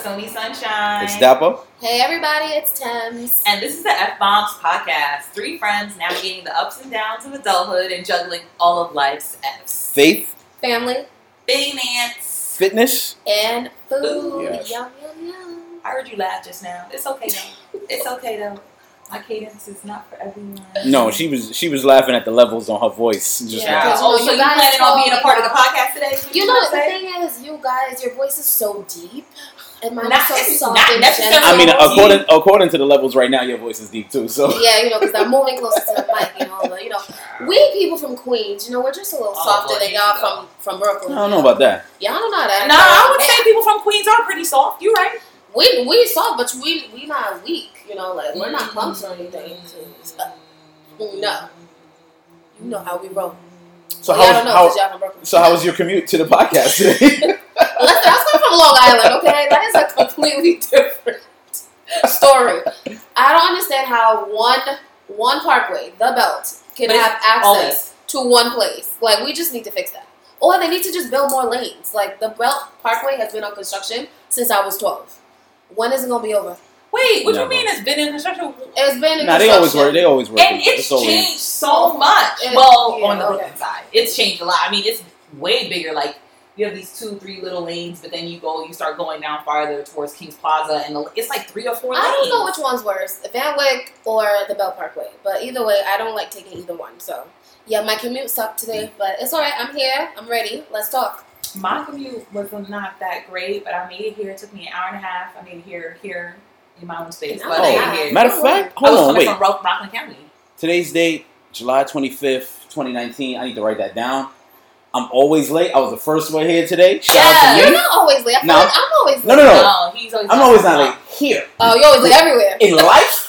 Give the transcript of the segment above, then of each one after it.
Sony Sunshine. It's Dapper. Hey everybody, it's Thames. And this is the F-Bombs podcast. 3 friends navigating the ups and downs of adulthood and juggling all of life's F's. Faith. Family. Finance. Fitness. And food. Yes. Yum, yum, yum. I heard you laugh just now. It's okay though. It's okay though. My cadence is not for everyone. No, she was laughing at the levels on her voice. Just Yeah. like, Oh, so you guys planning on being a part of the told podcast today? You know, the thing is, you guys, your voice is so deep. And mine Not- is it's so soft not and necessarily- gentle. I mean, according to the levels right now, your voice is deep too. So Yeah, you know, because I'm moving closer to the mic, you know. But, you know, we people from Queens, you know, we're just a little softer boy, than here y'all you go. from Brooklyn. I don't know about that. Y'all don't know how to No, I would act. say people from Queens are pretty soft. You're right. We soft, but we not weak, you know, like we're not punks or anything. No. You know how we roll. So Y'all don't know because y'all from Brooklyn. how was your commute to the podcast today? Listen, I was from Long Island, okay? That is a completely different story. I don't understand how one parkway, the Belt, can But have it's access always- to one place. Like, we just need to fix that. Or they need to just build more lanes. Like, the Belt Parkway has been on construction since I was 12. When is it going to be over? Wait, what do you Never. mean it's been in construction? It's been in Nah, they construction. always work. And it's always- changed so much. It- Well, yeah, on the okay. Brooklyn side, it's changed a lot. I mean, it's way bigger. Like, you have these 2-3 little lanes, but then you start going down farther towards Kings Plaza, and it's like 3 or 4 lanes. I don't know which one's worse, Van Wyck or the Belt Parkway. But either way, I don't like taking either one. So, yeah, my commute sucked today. But it's all right. I'm here. I'm ready. Let's talk. My commute was not that great, but I made it here. It took me an hour and a half. I made it here in my own space. An But hour I and a made half. it here. Matter of fact, I was hold on, coming wait. from Rockland County. Today's date, July 25th, 2019. I need to write that down. I'm always late. I was the first one here today. Shout out Yeah. to You're me. not always late. I feel No. like I'm always late. No. No, he's always I'm always not late here. Oh, you're always late everywhere. In life,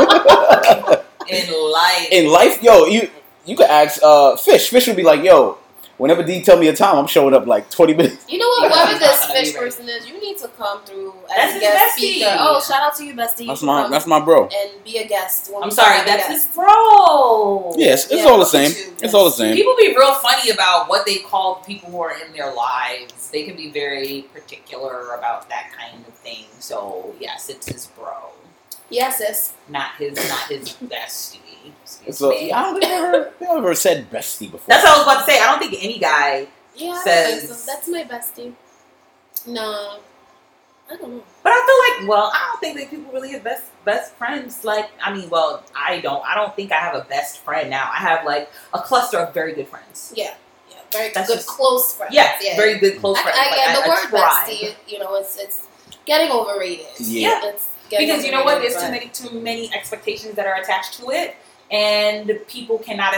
in life. in life, yo, you could ask Fish. Fish would be like, yo, whenever D tell me a time, I'm showing up like 20 minutes. You know what? Yeah, Whoever he's this not gonna be fish ready. person is, you need to come through That's as a his guest bestie. speaker. Oh, shout out to you, bestie. That's my bro. And be a guest. when I'm we sorry, have a that's guest. his bro. Yes, it's Yeah, all the look same. at you. It's all the same. People be real funny about what they call people who are in their lives. They can be very particular about that kind of thing. So yes, it's his bro, Yes, sis. not his bestie. Excuse So me. I don't think they ever said bestie before. That's what I was about to say. I don't think any guy, Yeah, Says- so that's my bestie. No, I don't know. but I feel like, I don't think that people really have best friends. Like, I mean, I don't think I have a best friend now. I have like a cluster of very good friends. Yeah, very That's good, just- close friends. Yeah, yeah. very good close friends. I get Like the a word tribe. bestie. You know, it's getting overrated. Yeah. It's getting Because you know what? There's overrated, too many expectations that are attached to it, and people cannot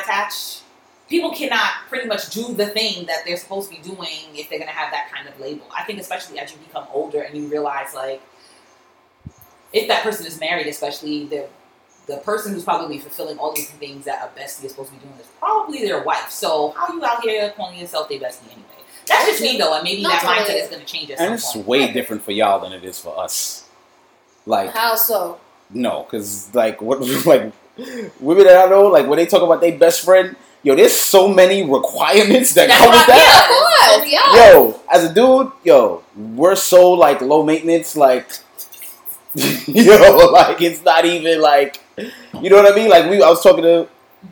pretty much do the thing that they're supposed to be doing if they're going to have that kind of label. I think especially as you become older and you realize, like, if that person is married, especially the person who's probably fulfilling all these things that a bestie is supposed to be doing is probably their wife. So how you out here calling yourself their bestie anyway? That's just me though, and maybe No, that totally. mindset is going to change at And some it's point. way different for y'all than it is for us. Like, How so? no, because like what like women that I know, like when they talk about their best friend, yo, there's so many requirements that That's come with what that. Of course, yeah. Yo, as a dude, yo, we're so like low maintenance, like yo, like it's not even like, you know what I mean? Like I was talking to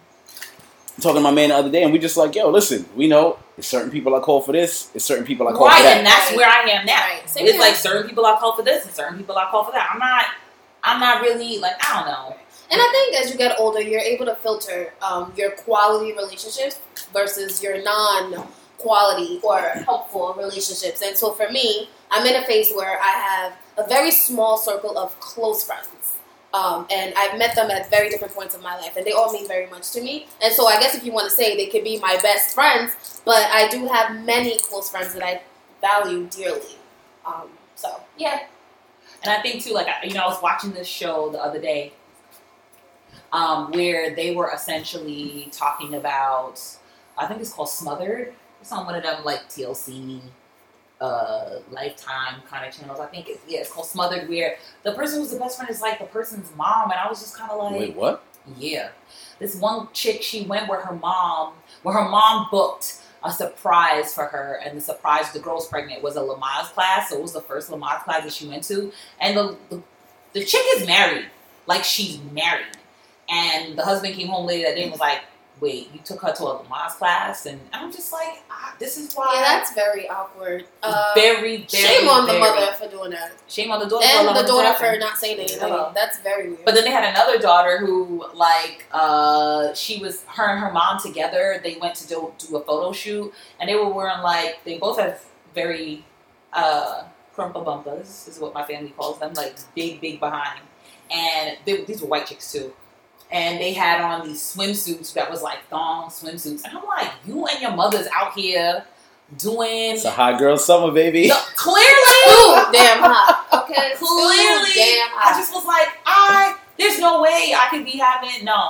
my man the other day, and we just like, yo, listen, we know there's certain people I call for this, there's certain people I call Right, for that. and that's where I am now. Right. Same It's here. like certain people I call for this and certain people I call for that. I'm not really like, I don't know. And I think as you get older, you're able to filter your quality relationships versus your non-quality or helpful relationships. And so for me, I'm in a phase where I have a very small circle of close friends. And I've met them at very different points of my life, and they all mean very much to me. And so I guess if you want to say they could be my best friends, but I do have many close friends that I value dearly. So, yeah. And I think too, like, I was watching this show the other day where they were essentially talking about, I think it's called Smothered. It's on one of them like TLC, Lifetime kind of channels. I think it's called Smothered, where the person who's the best friend is like the person's mom, and I was just kind of like, Wait, what? yeah. This one chick, she went where her mom booked a surprise for her, and the surprise, the girl's pregnant, was a Lamaze class. So it was the first Lamaze class that she went to, and the chick is married, like she's married, and the husband came home later that day and was like, "Wait, you took her to a Lamaze class?" And I'm just like, this is why. Yeah, that's very awkward. Very, shame on the mother for doing that. Shame on the daughter. And the daughter for not saying anything. That's very weird. But then they had another daughter who, like, she was, her and her mom together, they went to do a photo shoot, and they were wearing, like, they both have very crumpa bumpers, is what my family calls them, like, big behind. And these were white chicks, too. And they had on these swimsuits that was like thong swimsuits. And I'm like, you and your mother's out here doing... It's a hot girl summer, baby. No, clearly! Ooh, damn hot. Okay, clearly. Damn hot. I just was like, there's no way I could be having... No,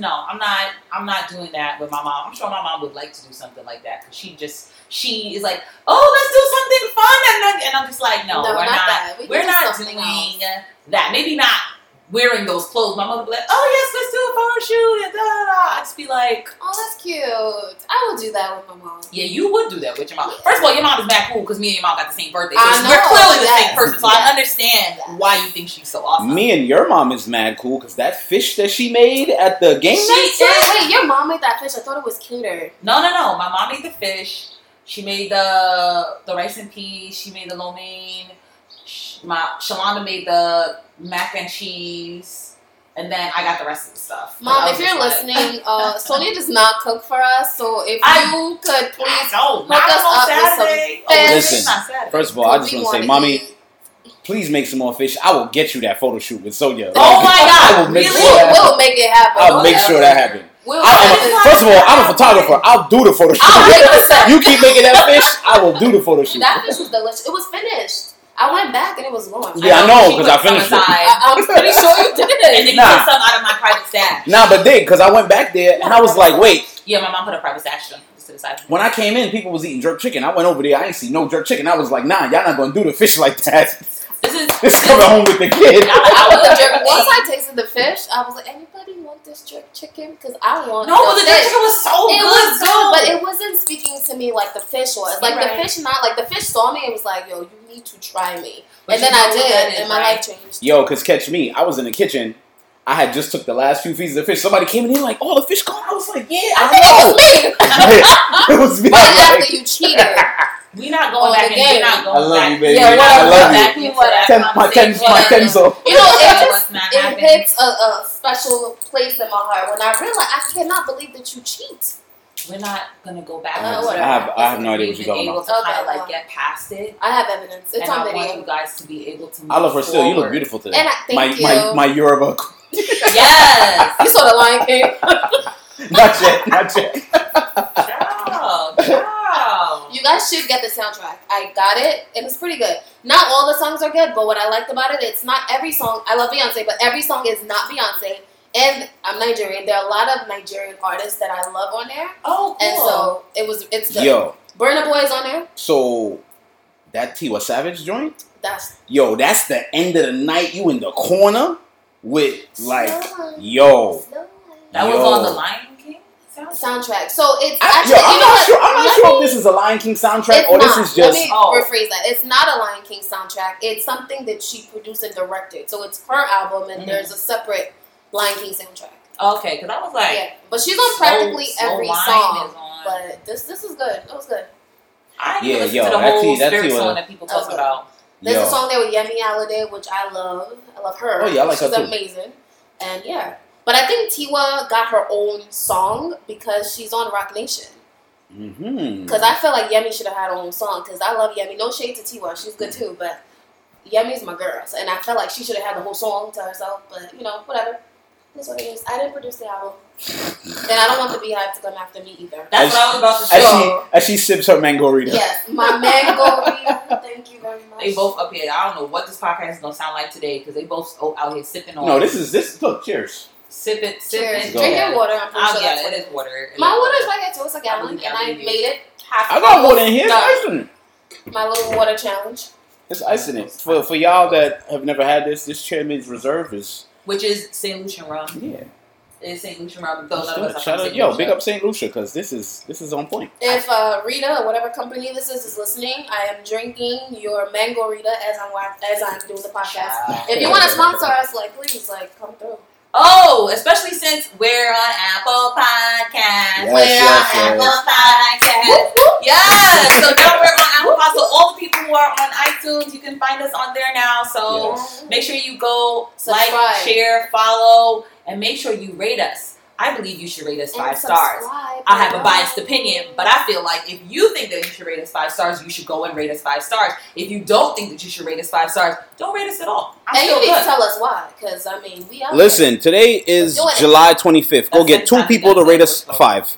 I'm not doing that with my mom. I'm sure my mom would like to do something like that. Because she is like, oh, let's do something fun. And I'm just like, no we're not. We're not doing that. Maybe not wearing those clothes. My mother would be like, oh yes, let's do a photo shoot and I'd just be like, oh, that's cute. I would do that with my mom. Yeah, you would do that with your mom. First of all, your mom is mad cool because me and your mom got the same birthday. So I know, we're clearly the same person. So I understand why you think she's so awesome. Me and your mom is mad cool because that fish that she made at the game night. Wait, your mom made that fish? I thought it was catered. No. My mom made the fish. She made the rice and peas. She made the lo mein. Shalonda made the mac and cheese, and then I got the rest of the stuff. Mom, if you're listening, Sonia does not cook for us, so if you could please hook us up with some fish. Listen, first of all, I just want to say, Mommy, please make some more fish. I will get you that photo shoot with Sonia. Oh my God, I will make really? sure We'll make it happen. I'll make sure that happens. First of all, I'm a photographer. I'll do the photo shoot. You keep making that fish, I will do the photo shoot. That fish was delicious. It was finished. I went back and it was gone. Yeah, I know, because I finished it. I'm pretty sure you did it. And then you took some out of my private stash. Nah, but because I went back there and I was like, wait. Yeah, my mom put a private stash to the side. When I came in, people was eating jerk chicken. I went over there, I ain't see no jerk chicken. I was like, nah, y'all not gonna do the fish like that. This coming home with the kid. Once I tasted the fish, I was like, anybody want this jerk chicken? Because I want No, but the jerk chicken was so good. It was good, but it wasn't speaking to me like the fish was. Like the fish saw me and was like, yo, you need to try me. But and then I did, and my life changed. Yo, because catch me, I was in the kitchen. I had just took the last few pieces of fish. Somebody came in like, oh, the fish gone. I was like, yeah, I know. It was me. But after you cheated. We not going back again. We're not going I love back. you, baby. Yeah, I love you. My Kenzo. You know, it hits a special place in my heart when I realize I cannot believe that you cheat. We're not gonna go back. I have no idea what you're talking about. To kind of like get past it. I have evidence. It's on video. I want you guys to be able to. I love her still. You look beautiful today. And thank you. My Yoruba. Yes. You saw the Lion King. Not yet. Ciao. You guys should get the soundtrack. I got it, and it's pretty good. Not all the songs are good, but what I liked about it, it's not every song. I love Beyonce, but every song is not Beyonce. And I'm Nigerian. There are a lot of Nigerian artists that I love on there. Oh, cool. And so it's good. Yo. Burna Boy is on there. So that Tiwa Savage joint? That's the end of the night. You in the corner with like, Slow yo. That was on the Lion King soundtrack. So it's actually, I'm not sure if this is a Lion King soundtrack or this is just. Let me rephrase that. It's not a Lion King soundtrack. It's something that she produced and directed. So it's her album, and there's a separate Lion King soundtrack. Okay, because I was like, yeah, but she's on practically every song. But this is good. It was good. I didn't listen to the whole spirit song that people talk about. There's a song there with Yemi Alade, which I love. I love her. Oh yeah, I like her too. She's amazing. And yeah. But I think Tiwa got her own song because she's on Rock Nation. Because I feel like Yemi should have had her own song because I love Yemi. No shade to Tiwa. She's good too. But Yemi's my girl. And I felt like she should have had the whole song to herself. But, whatever. That's what it is. I didn't produce the album. And I don't want the Beehive to come after me either. That's what I was about to say. As she sips her Mangorita. Yes, my Mangorita. Thank you very much. They both up here. I don't know what this podcast is going to sound like today because they both out here sipping on. No, this. Look, cheers. Sip it. Drink your water. I'm pretty sure yeah, it is water. My water's right here too. It's a gallon, and I made it half. I got water in here. It's ice in it. My little water challenge. It's ice in it. For y'all that have never had this Chairman's Reserve is. Which is St. Lucian rum. Yeah. It's St. Lucia rum. Though none of us are Shout from out, St. yo, Lucia. big up St. Lucia because this is on point. If Rita, whatever company this is listening, I am drinking your mango Rita as I'm doing the podcast. If you want to sponsor us, like please, like come through. Oh, especially since we're on Apple Podcasts. Yes, Apple Podcasts. Yes. So now we're on Apple Podcasts. So all the people who are on iTunes, you can find us on there now. So make sure you go Subscribe. like, share, follow, and make sure you rate us. I believe you should rate us 5 stars. I have a biased opinion, but I feel like if you think that you should rate us 5 stars, you should go and rate us 5 stars. If you don't think that you should rate us 5 stars, don't rate us at all. And you need to tell us why, because I mean, we out Listen, today is Doing it. July 25th. Go get 2 people to rate us 5.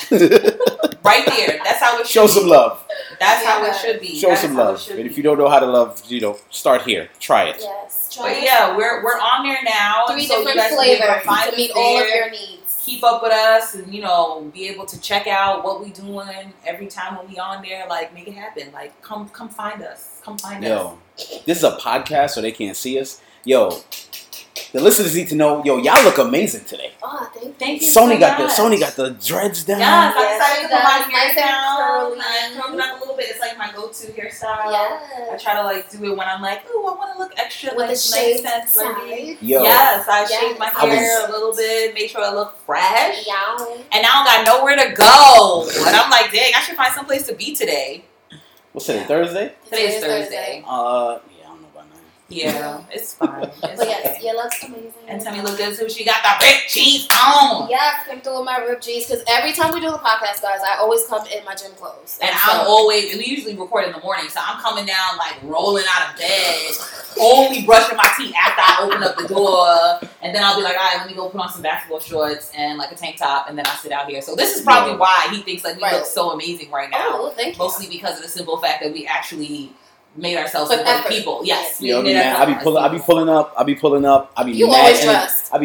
Right there. That's how it should Show be. some love. That's how it should be. Show That's some how love. it should And be. if you don't know how to love, start here. Try it. Yes. But yeah, we're on there now. 3 and so you different guys can be able to flavors find to us meet all of there, your needs. keep up with us, and be able to check out what we doing every time when we on there. Like, make it happen. Like, come find us. Come find us. Yo, this is a podcast, so they can't see us. Yo, the listeners need to know. Yo, y'all look amazing today. Oh, Thank you. Sony so got the dreads down. Yes, I'm Yes, excited she to put my does. hair Nice and down. curly. I'm coming up a little bit. It's like my go-to hairstyle. I Yes. try to like do it when I'm like, ooh, I want to look extra With like a nice shaved and side. flirty. Yo, Yes, I Yes. shaved my I hair a little bit, make sure I look fresh. Yeah. And now I don't got nowhere to go. And I'm like, dang, I should find someplace to be today. what's today? Thursday? Today's Thursday. Yeah, I don't know about that. Yeah, it's fine. It's But yes, okay. yeah, looks amazing. And Tammy look good too. She got the ripped cheese on. Yes, came through with my ripped jeans because every time we do the podcast, guys, I always come in my gym clothes. And so, I'm always, we usually record in the morning, so I'm coming down like rolling out of bed, only brushing my teeth after I open up the door, and then I'll be like, all right, let me go put on some basketball shorts and like a tank top, and then I sit out here. So this is probably why he thinks like we Right. look so amazing right now, Oh, thank you. mostly because of the simple fact that we actually made ourselves Put look like effort. people. Yes, we Yo, made man, I be ourselves pulling up. I be You mad. always dressed. I be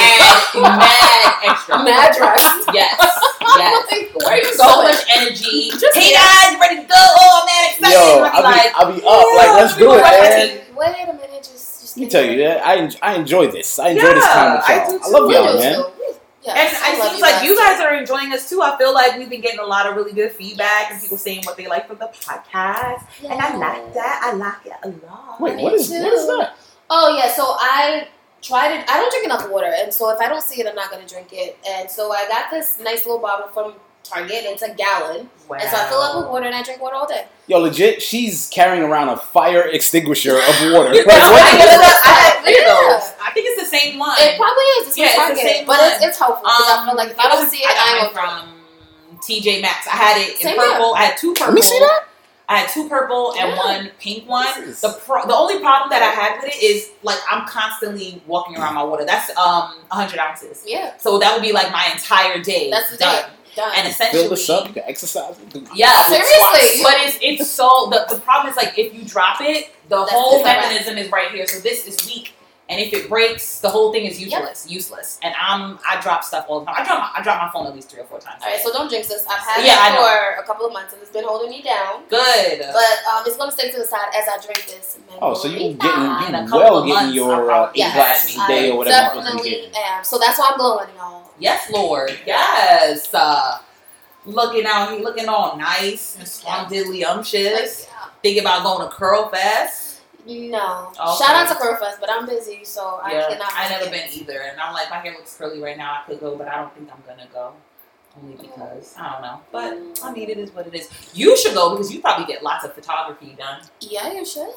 mad extra. Mad dressed. Yes. Like, where are you So going? much energy. Just Hey here. guys, you ready to go? Oh, I'm mad excited. Yo, I'll be like, I be up. Like, let's do it, man. Wait a minute, just Let me tell you that I enjoy this. I enjoy this time with I y'all. do I love We y'all, do man. too. and Yes, I it love seems like you too. guys are enjoying us too. I feel like we've been getting a lot of really good feedback and people saying what they like from the podcast. Yeah. And I like that. I like it a lot. Wait, Me what is too. that? Oh yeah, so I tried it. I don't drink enough water, and so if I don't see it, I'm not gonna drink it. And so I got this nice little bottle from Target. It's a gallon, Wow. and so I fill up with water and I drink water all day. Yo, legit, she's carrying around a fire extinguisher of water. You Like, know, I what? had 3 of Yeah. those. I think it's the same one. It probably is. It's from Yeah, it's the Target, same but one. it's helpful because I feel like if I don't see it, I got I mine ain't gonna drink. from TJ Maxx. I had it in Same purple. I had 2 purple. Let me see that. I had 2 purple and Yeah. 1 pink one. Jesus. The only problem that I had with it is like I'm constantly walking around my water. That's 100 ounces. Yeah, So that would be like my entire day. that's the done. day. Done. And essentially, Build this up. You can exercise. yeah, Seriously. But it's so the problem is like if you drop it, the That's whole different. mechanism is right here. So this is weak, and if it breaks, the whole thing is useless. And I drop stuff all the time. I drop my phone at least 3 or 4 times. All right, so don't jinx this. I've had Yeah, I it know. for a couple of months and it's been holding me down. Good. But it's gonna stay to the side as I drink this. Oh, so you In a getting couple of getting months, your I'll probably 8 Yes, glasses a day or whatever. I I'm supposed to be definitely getting. am. So that's why I'm glowing, y'all. Yes, Lord. Yes. Looking out, he looking all nice and scrumdiddlyumptious. Thinking about going to Curl Fest. No. Okay. Shout out to Curlfest, but I'm busy, so I Yeah, cannot. I never make it. been either, and I'm like, my hair looks curly right now. I could go, but I don't think I'm gonna go, only because I don't know. But I mean, it is what it is. You should go because you probably get lots of photography done. Yeah, you should.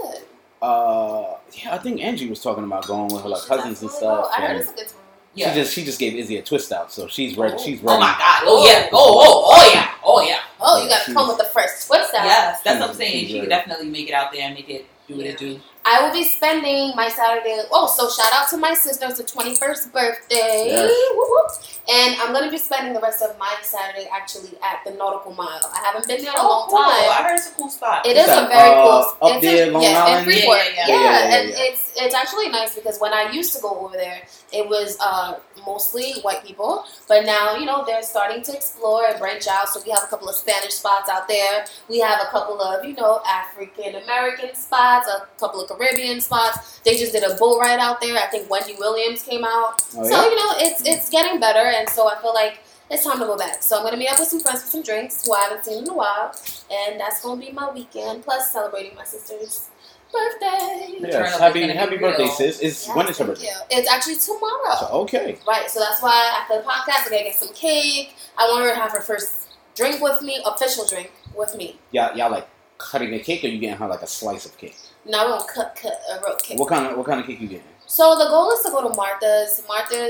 Yeah, I think Angie was talking about going with her like You should cousins and definitely go. stuff. I heard and it's a good time. Yeah. she just gave Izzy a twist out, so she's ready. She's ready. Oh my God. Oh yeah. Oh yeah. Oh yeah. Oh, you Yeah, gotta she's- come with the first twist out. Yes, that's what I'm She's saying. She ready. could definitely make it out there and make it do what it do. I will be spending my Saturday. Oh, so shout out to my sister. It's her 21st birthday. Yes. Whoop, whoop. And I'm going to be spending the rest of my Saturday actually at the Nautical Mile. I haven't been there in a long cool. time. I heard it's a cool spot. It Is is that, a very close. up it's there, in, Long yeah, Island? in Freeport. Yeah, Yeah, yeah. and it's actually nice because when I used to go over there, it was mostly white people. But now, they're starting to explore and branch out. So we have a couple of Spanish spots out there. We have a couple of, African American spots, a couple of Caribbean spots. They just did a boat ride out there. I think Wendy Williams came out. Oh, so, yeah? it's getting better. And so I feel like it's time to go back. So I'm going to meet up with some friends for some drinks who I haven't seen in a while. And that's going to be my weekend. Plus celebrating my sister's birthday. Yes, happy birthday, sis. When is her birthday? It's actually tomorrow. So, okay. Right, so that's why after the podcast, I'm going to get some cake. I want her to have her first drink with me, official drink with me. Y'all like cutting the cake, or you getting her like a slice of cake? No, we're going to cut a real cake. What kind of cake you getting? So the goal is to go to Martha's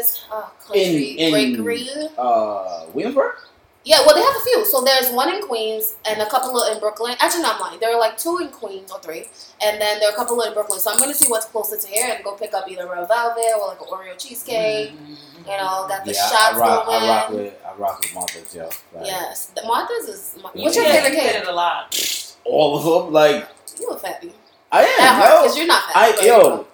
Country Bakery. Williamsburg? Yeah, well, they have a few. So there's one in Queens and a couple in Brooklyn. Actually, not mine. There are like 2 in Queens or 3. And then there are a couple in Brooklyn. So I'm going to see what's closer to here and go pick up either Red Velvet or like an Oreo cheesecake. Got the shots going. I rock with Martha's, yo. Like, yes. The Martha's is what's your favorite cake? It a lot. All of them, like. You a fatty. I am, because you're not fatty.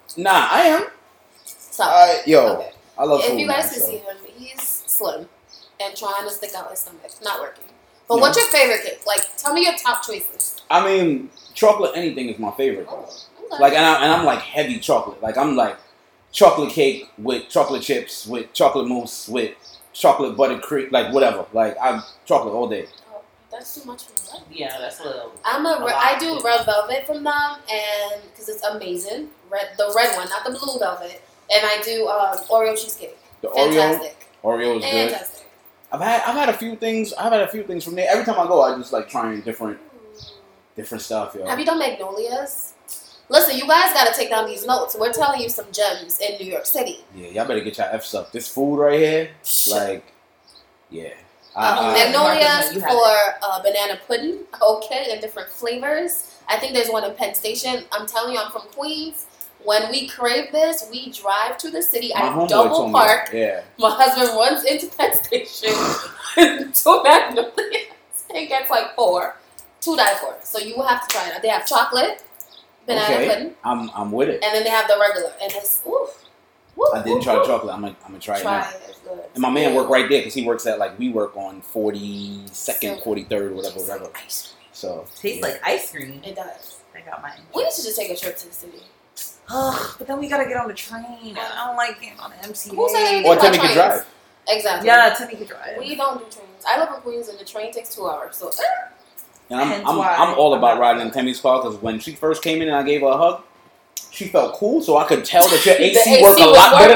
I am. So, okay. I love food. If you guys can see him, he's slim and trying to stick out his stomach. Not working. But what's your favorite cake? Like, tell me your top choices. I mean, chocolate anything is my favorite. Okay. Like, and I'm like heavy chocolate. Like, I'm like chocolate cake with chocolate chips, with chocolate mousse, with chocolate buttered cream, like whatever. Like, I'm chocolate all day. Oh, that's too much for me. Yeah, that's a little. I do Red Velvet from them, and because it's amazing. The red one, not the blue velvet. And I do Oreo cheesecake. The Fantastic. Oreo is good. Fantastic. I've had a few things. from there. Every time I go, I just like trying different stuff. Yo. Have you done Magnolias? Listen, you guys got to take down these notes. We're telling you some gems in New York City. Yeah, y'all better get your F's up. This food right here, like, yeah. Magnolias for banana pudding, okay, in different flavors. I think there's one in Penn Station. I'm telling you, I'm from Queens. When we crave this, we drive to the city. I double park. Yeah. My husband runs into Penn Station to Magnolias and gets like 4. 2 die for. So you will have to try it. They have chocolate, banana pudding. I'm with it. And then they have the regular. And it's I didn't try chocolate. I'm gonna try it now. It's good. And my man work right there because he works at we work on 42nd, 43rd, whatever. Ice cream. So tastes like ice cream. It does. I got mine. We need to just take a trip to the city. But then we gotta get on the train. I don't like getting on the MTA. Who said anything or about Timmy trains? can drive. Exactly. Yeah, Timmy can drive. We don't do trains. I live in Queens and the train takes 2 hours. So. And I'm all about riding in Timmy's car because when she first came in and I gave her a hug, she felt cool. So I could tell that your AC worked a lot better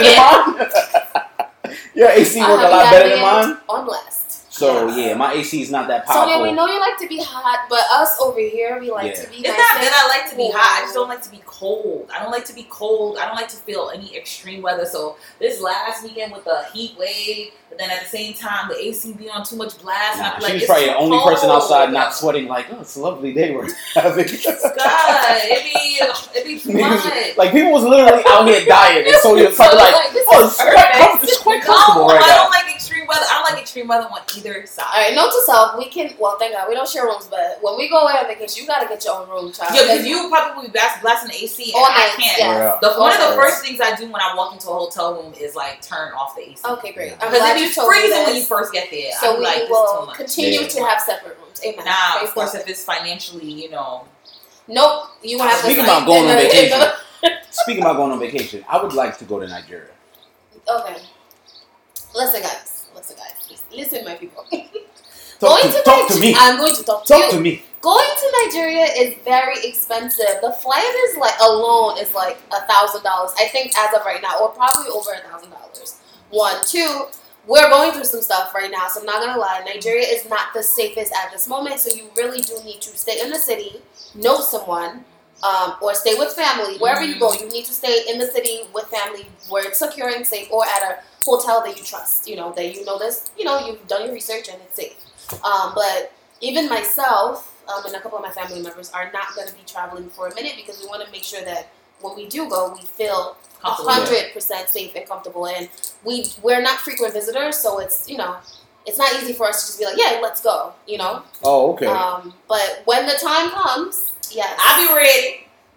than mine. Your AC worked a lot better than mine. On blast. So yeah, my AC is not that powerful. Sonia, we know you like to be hot, but us over here, we like to be. It's not that I like to be hot. I just don't like to be cold. I don't like to be cold. I don't like to feel any extreme weather. So this last weekend with the heat wave, but then at the same time the AC be on too much blast. Nah, and I'm she's probably the only person outside not sweating. Like, oh, it's a lovely day we're having. God, it be too much. Like people was literally out here dying, and so you're probably like, oh, it's quite comfortable right now. I don't like extreme weather. I don't like extreme weather on either side. All right, note to self: we can. Well, thank God we don't share rooms, but when we go away on vacation, you gotta get your own room, child. Yeah, because you probably be blasting the AC, and I can't. Yes. One of the first things I do when I walk into a hotel room is like turn off the AC. Okay, great. Because it be freezing when you first get there. So we like, will continue to have separate rooms. Amen. Nah, of course, if it's financially, Nope. You will have to. Speaking about going on vacation. Speaking about going on vacation, I would like to go to Nigeria. Okay. Listen, guys. Listen, my people. Talk to me. I'm going to talk to you. Talk to me. Going to Nigeria is very expensive. The flight is alone is like $1,000. I think as of right now, or probably over $1,000. 1, 2. We're going through some stuff right now, so I'm not gonna lie. Nigeria is not the safest at this moment, so you really do need to stay in the city, know someone, or stay with family. Wherever you go, you need to stay in the city with family where it's secure and safe, or at a hotel that you trust. That you know this. You've done your research and it's safe. But even myself and a couple of my family members are not going to be traveling for a minute because we want to make sure that when we do go, we feel 100% safe and comfortable. And we're not frequent visitors, so it's it's not easy for us to just be like, yeah, let's go. Oh, okay. But when the time comes, yes, I'll be ready.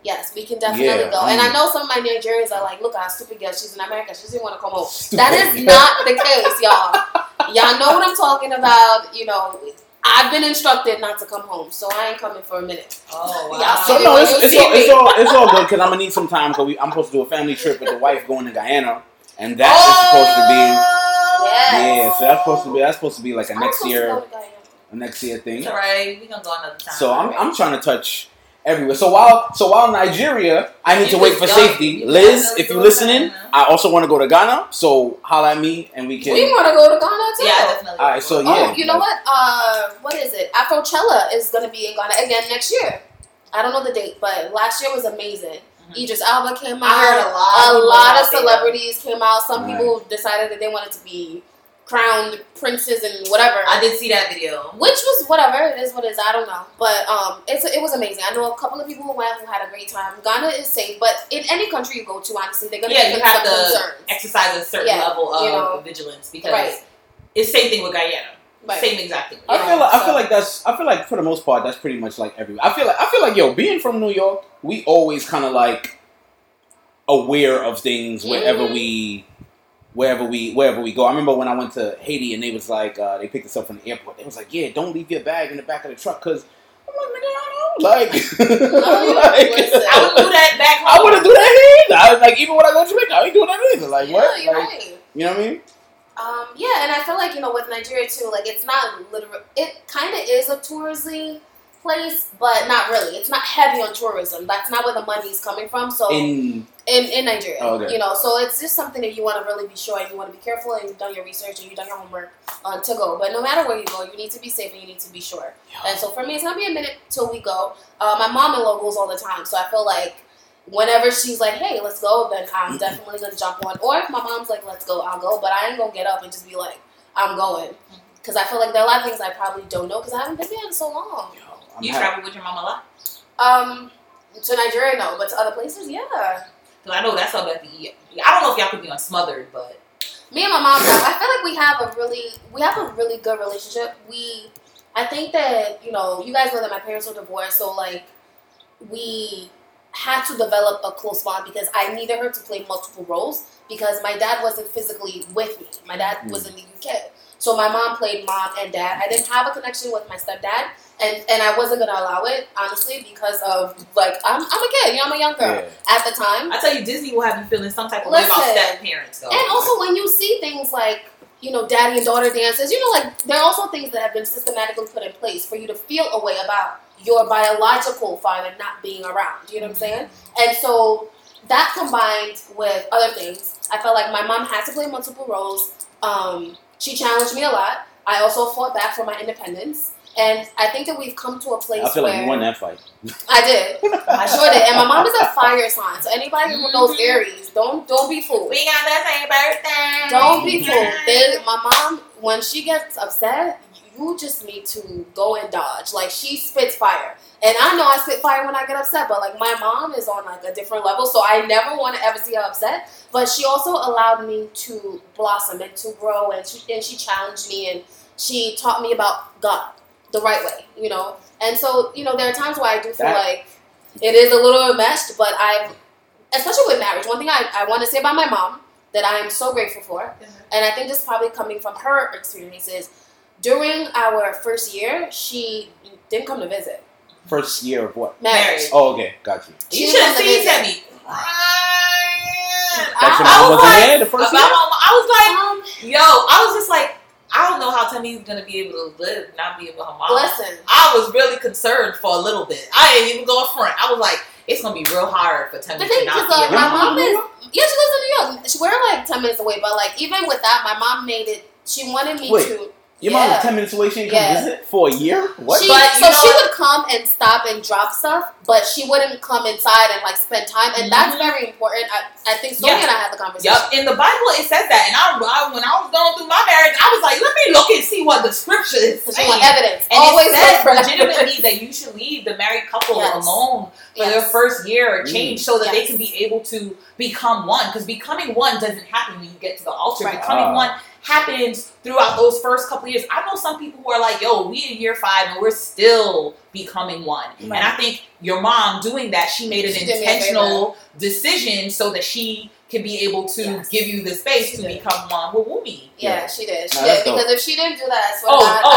Yes, we can definitely go. And I know some of my Nigerians are like, look, our stupid girl, she's in America. She doesn't want to come home. That is not the case, y'all. Y'all know what I'm talking about. You know, I've been instructed not to come home, so I ain't coming for a minute. Oh, wow. Y'all So no, it's all good because I'm gonna need some time because I'm supposed to do a family trip with the wife going to Guyana, and that is supposed to be yes. So that's supposed to be like a next year thing. It's alright, we gonna go another time. So I'm trying to touch everywhere. So while Nigeria, I need to wait for safety. Liz, if you're listening, I also want to go to Ghana. So holla at me and we can. We want to go to Ghana too. Yeah, definitely. All right, so yeah. Oh, you know what? What is it? Afrochella is gonna be in Ghana again next year. I don't know the date, but last year was amazing. Idris Elba came out. I heard a lot of celebrities came out. Some people decided that they wanted to be crowned princes and whatever. I did see that video. Which was whatever. It is what it is. I don't know. But it was amazing. I know a couple of people who went who had a great time. Ghana is safe, but in any country you go to, honestly, they're going to you have to concerns. Exercise a certain level of vigilance because it's same thing with Guyana. Right. Same exact thing. I feel like for the most part that's pretty much like everywhere. I feel like yo, being from New York, we always kind of like aware of things wherever we go. I remember when I went to Haiti and they was like, they picked us up from the airport. They was like, yeah, don't leave your bag in the back of the truck because I'm like, nigga, I don't know. Like, I wouldn't do that back home. I wouldn't do that here either. Like, even when I go to Jamaica, I ain't doing that either. Like, what? You're like, right. You know what I mean? Yeah, and I feel like, with Nigeria too, like, it's not literal. It kind of is a touristy place, but not really. It's not heavy on tourism. That's not where the money is coming from. So in Nigeria, okay. So it's just something that you want to really be sure and you want to be careful and you've done your research and you've done your homework to go. But no matter where you go, you need to be safe and you need to be sure. Yeah. And so for me, it's gonna be a minute till we go. My mom-in-law goes all the time, so I feel like whenever she's like, hey, let's go, then I'm definitely gonna jump on. Or if my mom's like, let's go, I'll go. But I ain't gonna get up and just be like, I'm going. Because I feel like there are a lot of things I probably don't know because I haven't been there in so long. You travel with your mom a lot? To Nigeria, no, but to other places, yeah. Because I know that's all that I don't know if y'all could be on Smothered, but me and my mom, I feel like we have a really good relationship. I think that you guys know that my parents were divorced, so like we had to develop a close bond because I needed her to play multiple roles because my dad wasn't physically with me. My dad was in the UK. So my mom played mom and dad. I didn't have a connection with my stepdad, and I wasn't gonna allow it honestly because of like I'm a kid, I'm a young girl at the time. I tell you, Disney will have you feeling some type of way about step parents though. And also when you see things like daddy and daughter dances, like there are also things that have been systematically put in place for you to feel a way about your biological father not being around. You know what I'm saying? And so that combined with other things, I felt like my mom had to play multiple roles. She challenged me a lot. I also fought back for my independence. And I think that we've come to a place where... I feel like you won that fight. I did. I sure did. And my mom is a fire sign. So anybody who knows Aries, don't be fooled. We got the same birthday. Don't be fooled. My mom, when she gets upset, you just need to go and dodge. Like, she spits fire. And I know I spit fire when I get upset, but like my mom is on like a different level, so I never want to ever see her upset. But she also allowed me to blossom and to grow, and she challenged me and she taught me about God the right way, And so, there are times where I do feel like it is a little enmeshed, but especially with marriage, one thing I want to say about my mom that I am so grateful for, and I think this is probably coming from her experiences. During our first year, she didn't come to visit. First year of what? Marriage. Oh, okay. Got you. You should have seen Tammy. I was like, I was just like, I don't know how Tammy's going to be able to live, not be with her mom. Listen. I was really concerned for a little bit. I didn't even go up front. I was like, it's going to be real hard for Tammy to not be around. My mom is, she lives in New York. We're like 10 minutes away, but like even with that, my mom made it, she wanted me to. Your mom was 10 minutes away, she didn't come visit for a year? What? She would come and stop and drop stuff, but she wouldn't come inside and like spend time, and that's very important. I think Sonia and I had the conversation. Yep, in the Bible it says that, and when I was going through my marriage, I was like, let me look and see what the scripture is saying. Evidence. And always it says legitimately that you should leave the married couple alone for their first year or change so that they can be able to become one, because becoming one doesn't happen when you get to the altar. Becoming one happens throughout those first couple of years. I know some people who are like, yo, we in year 5 and we're still becoming one. Right. And I think your mom doing that, she made an intentional decision so that she can be able to give you the space to become one with Wumi. Yeah, she did. She did. Because if she didn't do that, I swear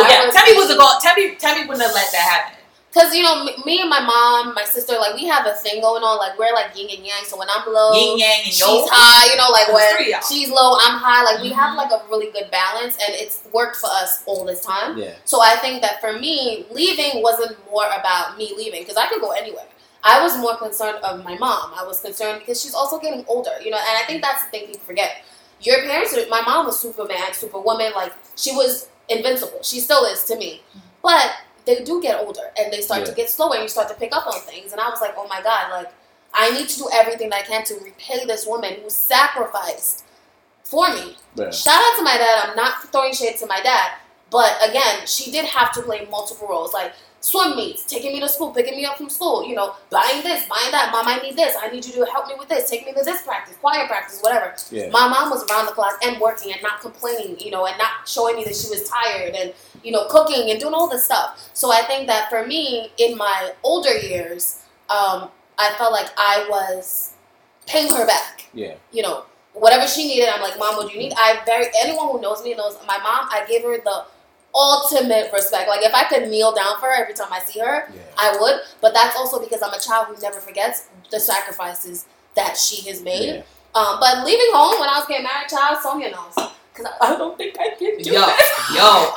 Tammy wouldn't have let that happen. Because, you know, me and my mom, my sister, like, we have a thing going on. Like, we're like yin and yang. So when I'm low, yin yang and she's high. You know, like, when she's low, I'm high. Like, we have, like, a really good balance. And it's worked for us all this time. Yeah. So I think that for me, leaving wasn't more about me leaving. Because I could go anywhere. I was more concerned of my mom. I was concerned because she's also getting older. You know, and I think that's the thing people forget. Your parents, my mom was Superman, Superwoman. Like, she was invincible. She still is to me. But they do get older and they start to get slower and you start to pick up on things. And I was like, oh my God, like, I need to do everything that I can to repay this woman who sacrificed for me. Yeah. Shout out to my dad. I'm not throwing shade to my dad. But again, she did have to play multiple roles. Like, swim meets, taking me to school, picking me up from school, you know, buying this, buying that. Mom, I need this. I need you to help me with this. Take me to this practice, choir practice, whatever. Yeah. My mom was around the clock and working and not complaining, you know, and not showing me that she was tired and, you know, cooking and doing all this stuff. So I think that for me, in my older years, I felt like I was paying her back. Yeah. You know, whatever she needed, I'm like, Mom, what do you need? Anyone who knows me knows my mom, I gave her the ultimate respect. Like, if I could kneel down for her every time I see her, I would. But that's also because I'm a child who never forgets the sacrifices that she has made. Yeah. But leaving home when I was getting married, child, Sonia knows. Because I don't think I can do that.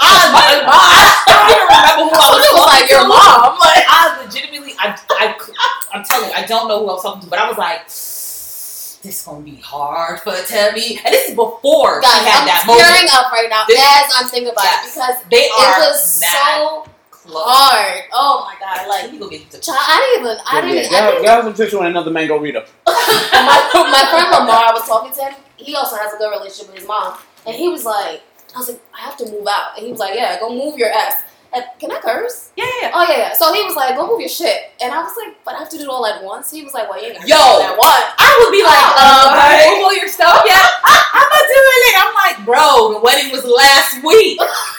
I don't even remember who I was like your mom. Like, I legitimately, I'm telling you, I don't know who I was talking to, but I was like, this gonna be hard for Tammy. And this is before she had that moment. I'm tearing up right now as I'm thinking about it because it was so hard. Oh my God! Like, I didn't even. Y'all have a picture when another man go read up. my friend Lamar, I was talking to him. He also has a good relationship with his mom, and he was like, I was like, I have to move out, and he was like, yeah, go move your ass. And, can I curse? Yeah. Oh, yeah. So he was like, go move your shit. And I was like, but I have to do it all at once. He was like, well, you ain't got to do it at once. I would be like, move your stuff. Yeah, I'm not doing it. I'm like, bro, the wedding was last week.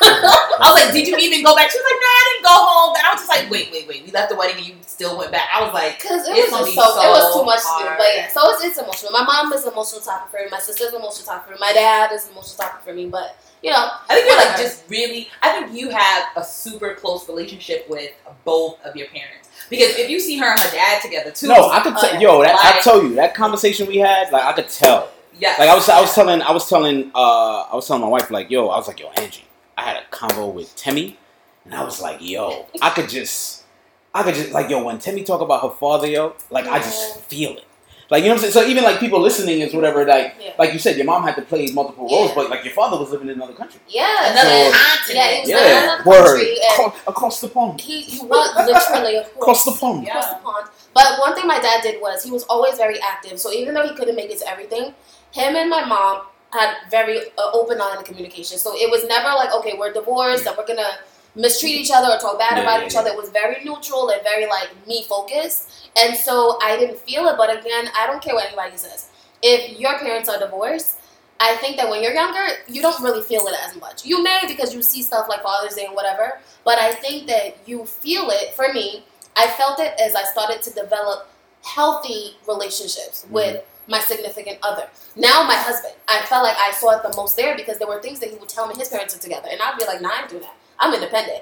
I was like, did you even go back? She was like, no, I didn't go home. And I was just like, wait. We left the wedding and you still went back. I was like, because it was too much to do. But yeah, so it's emotional. My mom is an emotional topic for me. My sister's an emotional topic for me. My dad is an emotional topic for me. But, you know, I think you're like just really, I think you have a super close relationship with both of your parents. Because if you see her and her dad together too. No, I could tell, I tell you, that conversation we had, like, I could tell. Yes. Like, I was telling my wife, like, yo, Angie, I had a convo with Temmie, and I was like, yo, I could just, like, yo, when Temmie talk about her father, yo, like, I just feel it. Like, you know what I'm saying? So even, like, people listening is whatever, like you said, your mom had to play multiple roles, but, like, your father was living in another country. Yeah. Another continent. Yeah, he was in another country. Across the pond. He was literally across the pond. Across the pond. But one thing my dad did was he was always very active. So even though he couldn't make it to everything, him and my mom had very open line of communication. So it was never like, okay, we're divorced and we're going to mistreat each other or talk bad about each other. It was very neutral and very, like, me focused. And so I didn't feel it. But again, I don't care what anybody says. If your parents are divorced, I think that when you're younger, you don't really feel it as much. You may because you see stuff like Father's Day and whatever. But I think that you feel it. For me, I felt it as I started to develop healthy relationships with my significant other. Now my husband, I felt like I saw it the most there because there were things that he would tell me his parents are together. And I'd be like, nah, I ain't do that. I'm independent.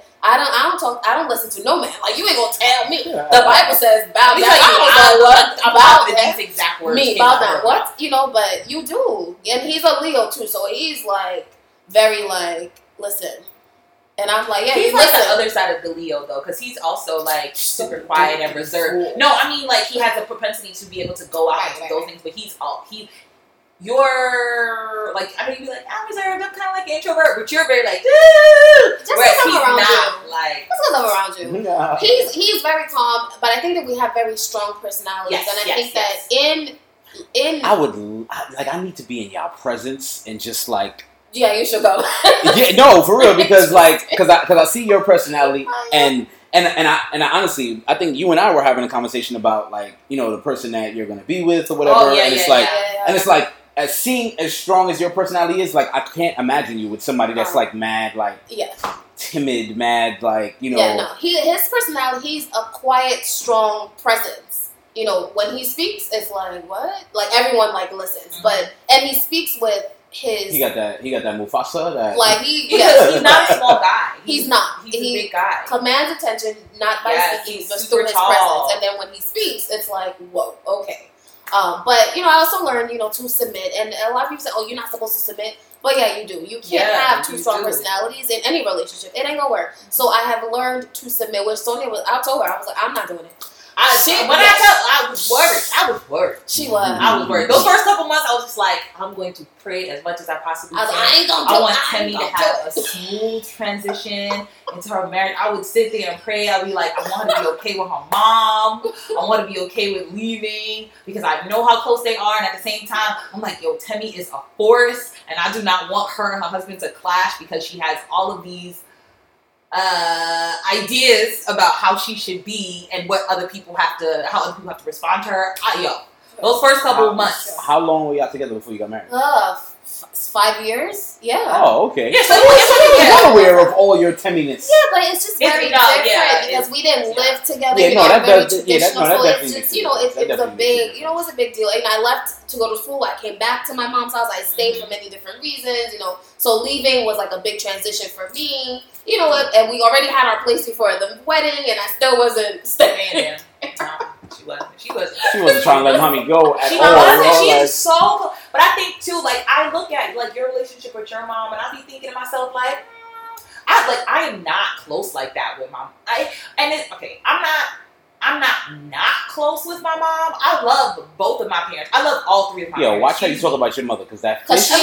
I don't listen to no man. Like, you ain't gonna tell me. The Bible says bow down. I don't know what about these exact words. Me, bow down. What? You know, but you do. And he's a Leo too, so he's like very like, listen. And I'm like, yeah, he's like the other side of the Leo though, because he's also like super quiet and reserved. Cool. No, I mean like he has a propensity to be able to go out and do those things, but you're like, I mean, you'd be like, I'm reserved, I'm kind of like an introvert, but you're very like, just because I'm around you. Like, just because I'm around you. Yeah. He's very calm, but I think that we have very strong personalities, and I think that in I need to be in y'all presence and just like. Yeah, you should go. Yeah, no, for real, because I see your personality and I honestly, I think you and I were having a conversation about like, you know, the person that you're gonna be with or whatever, and it's like as seeing as strong as your personality is, like I can't imagine you with somebody that's like mad, like timid, mad, like you know. Yeah, no. His personality. He's a quiet, strong presence. You know, when he speaks, it's like what? Like everyone like listens, and he speaks with his. He got that Mufasa. That like he's not a small guy. He's not. He's a big guy. Commands attention not by speaking, but through his presence. And then when he speaks, it's like whoa, okay. But you know, I also learned to submit, and a lot of people say, "Oh, you're not supposed to submit." But yeah, you do. You can't have two strong personalities in any relationship. It ain't gonna work. So I have learned to submit. Which Sonia was. I told her I was like, I'm not doing it. I was worried. She was. I was worried. Those first couple months, I was just like, I'm going to pray as much as I possibly can. I want Temmie to have a smooth transition into her marriage. I would sit there and pray. I'd be like, I want her to be okay with her mom. I want her to be okay with leaving because I know how close they are. And at the same time, I'm like, yo, Temmie is a force, and I do not want her and her husband to clash because she has all of these ideas about how she should be and how other people have to respond to her. Those first couple of months. How long were y'all together before you got married? 5 years. Yeah. Oh, okay. Yeah, so I'm aware of all your temminess. Yeah, but it's just very different because we didn't live together. Yeah, no, that very does. traditional. So it's just it was a big. It was a big deal. And I left to go to school. I came back to my mom's house. I stayed for many different reasons. So leaving was like a big transition for me. And we already had our place before the wedding, and I still wasn't staying there. She wasn't trying to let mommy go at all. She wasn't. She is so. But I think too, like I look at like your relationship with your mom, and I be thinking to myself like, I am not close like that with my. I'm not close with my mom. I love both of my parents. I love all three of my parents. Yo, watch how you talk about your mother, because that. Because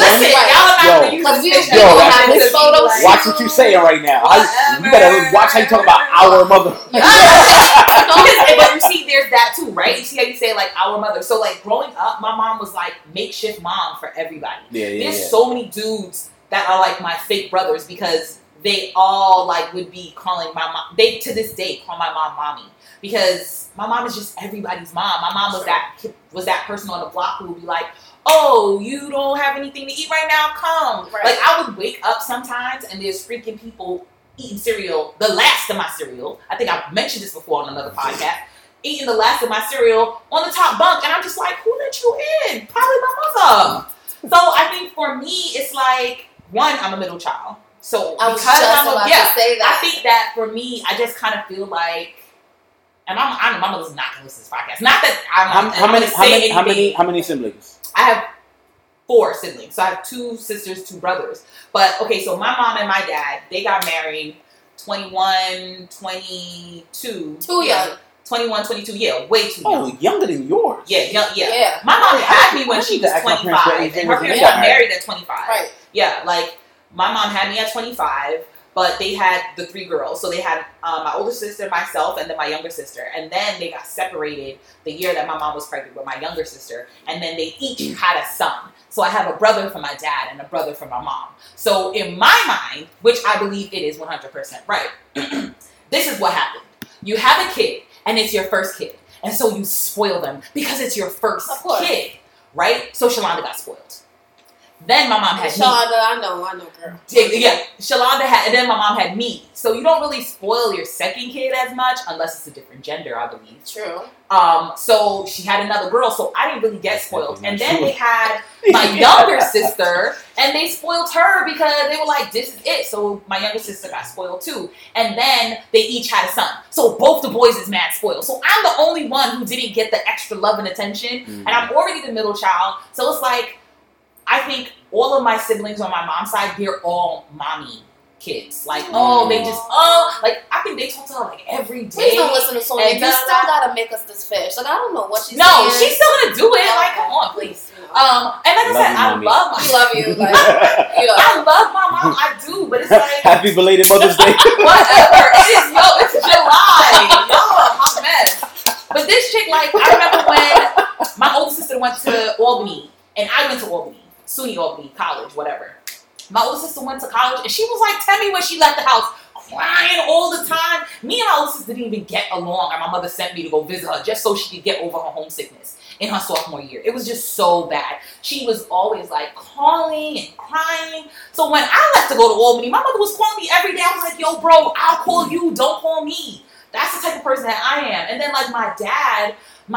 watch what you saying right now. You better watch how you talk about our mother. But you see, there's that too, right? You see how you say like our mother. So like growing up, my mom was like makeshift mom for everybody. There's so many dudes that are like my fake brothers because they all like would be calling my mom. They to this day call my mom mommy. Because my mom is just everybody's mom. My mom was that person on the block who would be like, "Oh, you don't have anything to eat right now? Come." Right. Like I would wake up sometimes and there's freaking people eating cereal, the last of my cereal. I think I've mentioned this before on another podcast. Eating the last of my cereal on the top bunk, and I'm just like, "Who let you in?" Probably my mother. So I think for me, it's like one, I'm a middle child. So I think that for me, I just kind of feel like. And I know my mother's not going to listen to this podcast. Not that how many siblings? I have 4 siblings. So I have 2 sisters, 2 brothers. But, okay, so my mom and my dad, they got married 21, 22. Too young. 21, 22, way too young. Oh, younger than yours. Yeah. My mom had me when she was 25. And her parents got married at 25. Right. Yeah, like, my mom had me at 25. But they had the 3 girls. So they had my older sister, myself, and then my younger sister. And then they got separated the year that my mom was pregnant with my younger sister. And then they each had a son. So I have a brother for my dad and a brother for my mom. So in my mind, which I believe it is 100% right, this is what happened. You have a kid, and it's your first kid. And so you spoil them because it's your first kid, right? So Shalonda got spoiled. Then my mom had me. I know, girl. Yeah, Shalonda had, and then my mom had me. So you don't really spoil your second kid as much unless it's a different gender, I believe. True. So she had another girl, so I didn't really get spoiled. And then they had my younger sister, and they spoiled her because they were like, "This is it." So my younger sister got spoiled too. And then they each had a son. So both the boys is mad spoiled. So I'm the only one who didn't get the extra love and attention, and I'm already the middle child. So it's like. I think all of my siblings on my mom's side, they're all mommy kids. Like, they just, I think they talk to her like every day. Please don't listen to Sonia. You still gotta make us this fish. Like, I don't know what she's saying. No, she's still gonna do it. Like, come on, please. And like I said, I love my love you. Like, I love my mom. I do, but it's like Happy belated Mother's Day. Whatever. It's July. Y'all are a hot mess. But this chick, like, I remember when my older sister went to Albany, and I went to Albany. SUNY Albany College, whatever. My older sister went to college, and she was like, Temmie when she left the house, crying all the time. Me and my older sister didn't even get along, and my mother sent me to go visit her just so she could get over her homesickness. in her sophomore year. It was just so bad. She was always like calling and crying. So when I left to go to Albany, my mother was calling me every day. I was like, yo, bro, I'll call you. Don't call me. That's the type of person that I am. And then like my dad,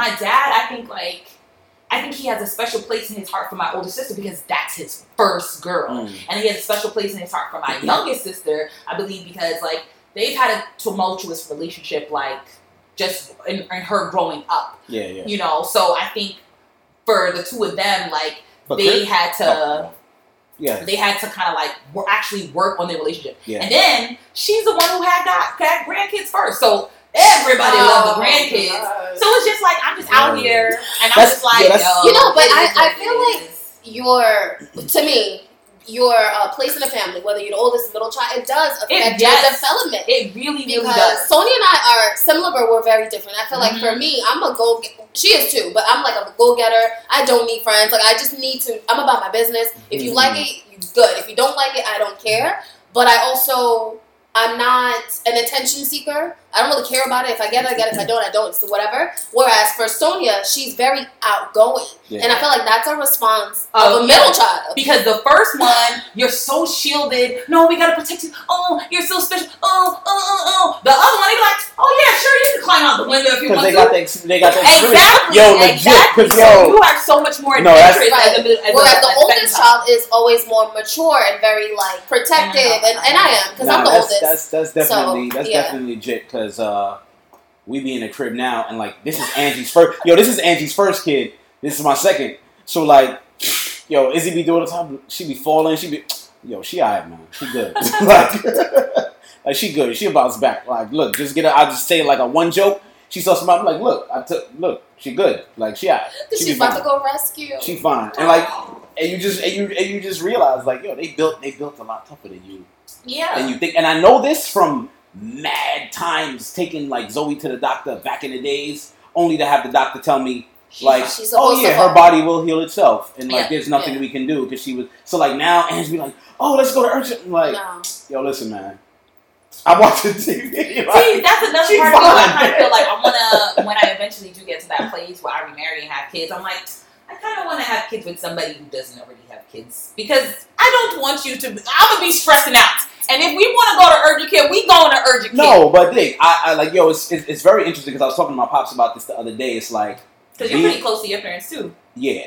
I think he has a special place in his heart for my older sister because that's his first girl. And he has a special place in his heart for my youngest sister, I believe, because like they've had a tumultuous relationship, like just in her growing up. Yeah. You know, so I think for the two of them, like they had to kind of like actually work on their relationship. Yeah. And then she's the one who had grandkids first. So everybody loved the grandkids. God. So it's just like, I'm just out here and I'm just like, you know, but I feel like to me, your place in the family, whether you're the oldest, middle child, it does affect your development. It really does. Because Sonia and I are similar, but we're very different. I feel like for me, she is too, but I'm like a go-getter. I don't need friends. Like I just need to, I'm about my business. If you like it, you good. If you don't like it, I don't care. But I'm not an attention seeker. I don't really care about it. If I get it, I get it. If I don't, I don't. It's whatever. Whereas for Sonia, she's very outgoing. Yeah. And I feel like that's a response of a middle child. Because the first one, you're so shielded. No, we gotta protect you. Oh, you're so special. Oh. The other one, they be like, oh yeah, sure, you can climb out the window if you want to. They got that exactly. Yo, legit. Exactly. So you are so much more adventurous whereas the oldest child is always more mature and very like protective, and I am because I'm the oldest. That's definitely legit. Because we be in the crib now, and like this is Angie's first. This is Angie's first kid. This is my second. So like, Izzy be doing the time. She be falling. She alright, man. She good. like she good. She'll bounce back. Like, look, just get her. I just say like a one joke. She saw somebody. I'm like, look, she good. Like she alright. She's about to go rescue. She fine. And like, and you just realize like, they built a lot tougher than you. Yeah. And you think, and I know this from mad times taking like Zoe to the doctor back in the days, only to have the doctor tell me like, her body will heal itself, and like there's nothing we can do because she was so like now Angie be like, oh, let's go to urgent. I'm like, yo, listen, man, I'm watching TV. Like, see, that's another part of me. I kind of feel like I wanna when I eventually do get to that place where I remarry and have kids, I'm like, I kind of want to have kids with somebody who doesn't already have kids because I don't want you to. I'm gonna be stressing out. And if we want to go to urgent care, we going to urgent care. No, but Dick, I like, it's very interesting because I was talking to my pops about this the other day. It's like because you're pretty close to your parents too. Yeah,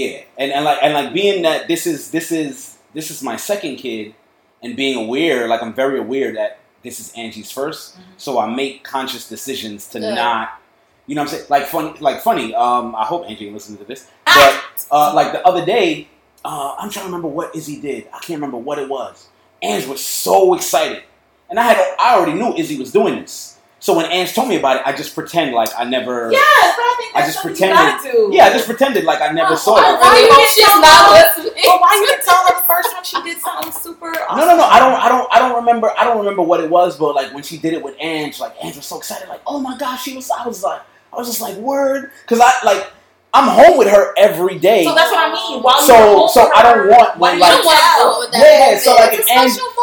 and being that this is my second kid, and being aware, like I'm very aware that this is Angie's first, so I make conscious decisions to not, you know what I'm saying, funny. I hope Angie listens to this, but like the other day, I'm trying to remember what Izzy did. I can't remember what it was. Ange was so excited. And I already knew Izzy was doing this. So when Ange told me about it, I just pretend like I never... Yes, but I think that's something you gotta do. Yeah, I just pretended like I never saw it. Why you didn't tell her the first time she did something super awesome? No. I don't remember what it was, but like when she did it with Ange, like Ange was so excited, like, oh my gosh, I was just like, word. Because I'm home with her every day. So that's what I mean. So I don't want when like you don't want to so like if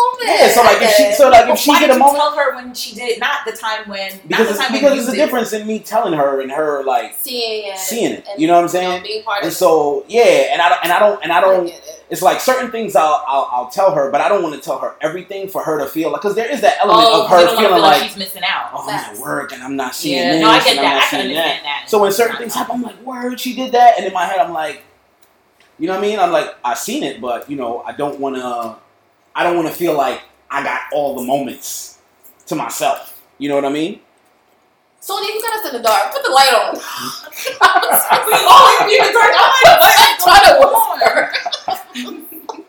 she get a moment, tell her when she did it, not the time when because there's a difference in me telling her and her like seeing it. You know what I'm saying? Being part of and so and I don't. It's like certain things I'll tell her, but I don't want to tell her everything for her to feel like because there is that element of her feeling like she's missing out. Oh, I'm at work and I'm not seeing this. No, I get that. I can understand that. So when certain things happen, I'm like, word, she did that, and in my head, I'm like, you know what I mean? I'm like, I seen it, but I don't want to feel like I got all the moments to myself. You know what I mean? Sonia, you got us in the dark. Put the light on. We always be in the dark. I'm trying to whisper.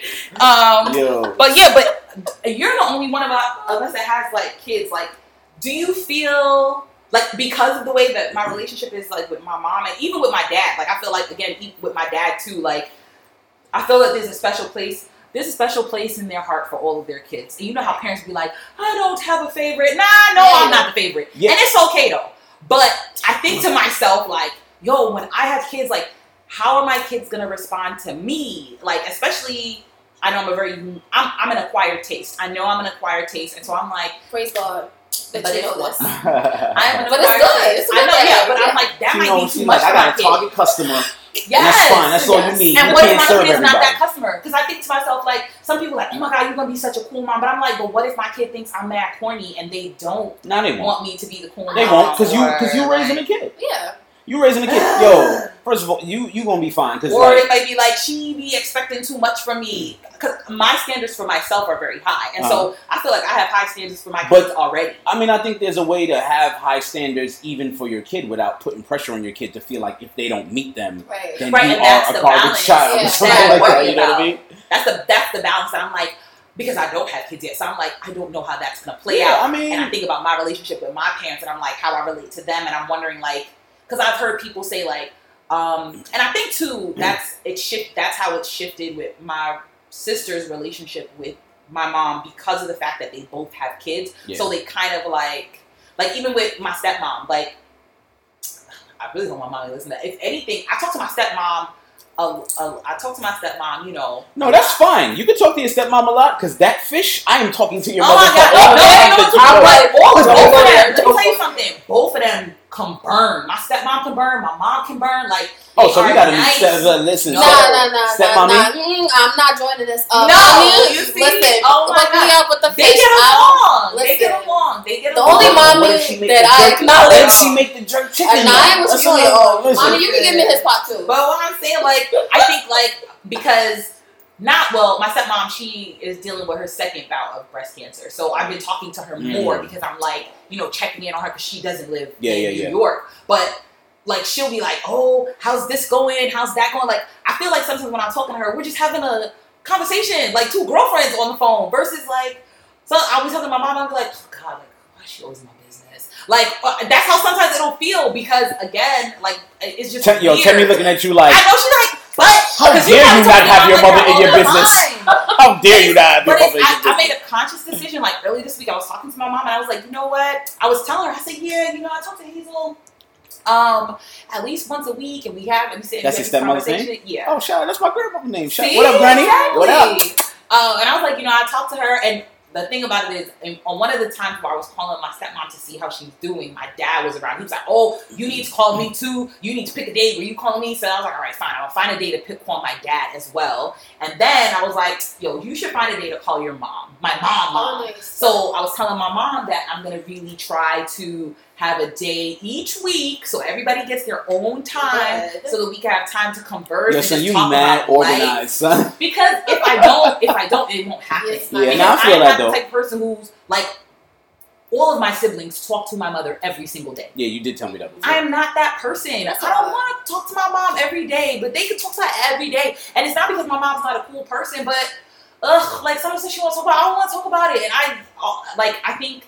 But you're the only one of us that has like kids. Like, do you feel like because of the way that my relationship is like with my mom and even with my dad? Like, I feel like again with my dad too. Like, I feel that there's a special place. There's a special place in their heart for all of their kids. And you know how parents be like, I don't have a favorite. I'm not the favorite. Yeah. And it's okay though. But I think to myself, like, yo, when I have kids, like, how are my kids going to respond to me? Like, especially, I know I'm an acquired taste. I know I'm an acquired taste. And so I'm like, praise God. But But you it's know what- this. I'm an But it's Aquarius. good. It's a I good know, thing. yeah, but Yeah. I'm like, that She might knows, be too she's much like, for I my got a kid. target customer. Yes. And that's fine. That's all you Yes. need. And You what if can't my serve kid is not that everybody. customer? Because I think to myself, like, some people are like, oh my God, you're going to be such a cool mom. But I'm like, but what if my kid thinks I'm mad corny and they don't No, they won't. want me to be the cool mom? They won't, because you or, raising a like, kid. Yeah. You raising a kid. Yo, first of all, you gonna be fine. Cause Or like, it might be like, she be expecting too much from me. Because my standards for myself are very high. And so I feel like I have high standards for my kids already. I mean, I think there's a way to have high standards even for your kid without putting pressure on your kid to feel like if they don't meet them, Right. then Right, you and that's are a the garbage balance. child Yeah, or something that I like that. worry You know what I about. mean? That's the balance that I'm like, because I don't have kids yet. So I'm like, I don't know how that's going to play Yeah, out. I mean- and I think about my relationship with my parents and I'm like, how I relate to them. And I'm wondering, like, because I've heard people say, like, and I think too, that's how it shifted with my sister's relationship with my mom because of the fact that they both have kids. Yeah. So they kind of like even with my stepmom, like, I really don't want my mom to listen to that. If anything, I talk to my stepmom. I talk to my stepmom, you know. No, that's fine. You can talk to your stepmom a lot because that fish, I am talking to your Oh mother my for God! all No, the you time know that what? you I'm know. like, both of them. Don't Let worry. me tell you something. Both of them can burn. My stepmom can burn. My mom can burn. Like, Oh, they so we are gotta be nice. listen. No. Stepmommy? I'm not joining this. No, Mommy, you see? listen, Oh my look me God. up with the They fish. get along. listen. They get along. They get The along. only What mommy if she make that the I jerk- acknowledge- What if she make the jerk chicken? And I was That's really all. Listen. Mommy, you can give me his pot too. But what I'm saying, like, I think, like, because my stepmom, she is dealing with her second bout of breast cancer. So I've been talking to her more because I'm like, you know, checking in on her because she doesn't live in New York. But like, she'll be like, oh, how's this going? How's that going? Like, I feel like sometimes when I'm talking to her, we're just having a conversation, like two girlfriends on the phone versus like, so I'll be talking to my mom, I'll be like, oh God, like, why is she always in my business? Like, that's how sometimes it'll feel because again, like, it's just Yo, weird. Temmie looking at you like, I know she's like, but how dare you not have your mother in your business? How dare you not have your But mother in your business? I made a conscious decision. Like early this week, I was talking to my mom, and I was like, you know what? I was telling her, I said, yeah, you know, I talked to Hazel, at least once a week, and we said That's your stepmother's name? conversation. Yeah. Oh, shout out, that's my grandmother's name. See? What up, Granny? Exactly. What up? And I was like, you know, I talked to her, and the thing about it is, on one of the times where I was calling my stepmom to see how she's doing, my dad was around. He was like, oh, you need to call me too. You need to pick a date where you calling me. So I was like, all right, fine. I'll find a day to call my dad as well. And then I was like, yo, you should find a day to call your mom. My mom. Nice. So I was telling my mom that I'm going to really try to have a day each week so everybody gets their own time so that we can have time to converse. Yo, and so just you talk mad about organized, life. son. Because if I don't, it won't happen. Yes, Yeah, Because now I feel I'm that not though. the type of person who's like, all of my siblings talk to my mother every single day. Yeah, you did tell me that before. I am not that person. I don't want to talk to my mom every day, but they can talk to her every day. And it's not because my mom's not a cool person, but like someone says she wants to talk about it, I don't want to talk about it. And I think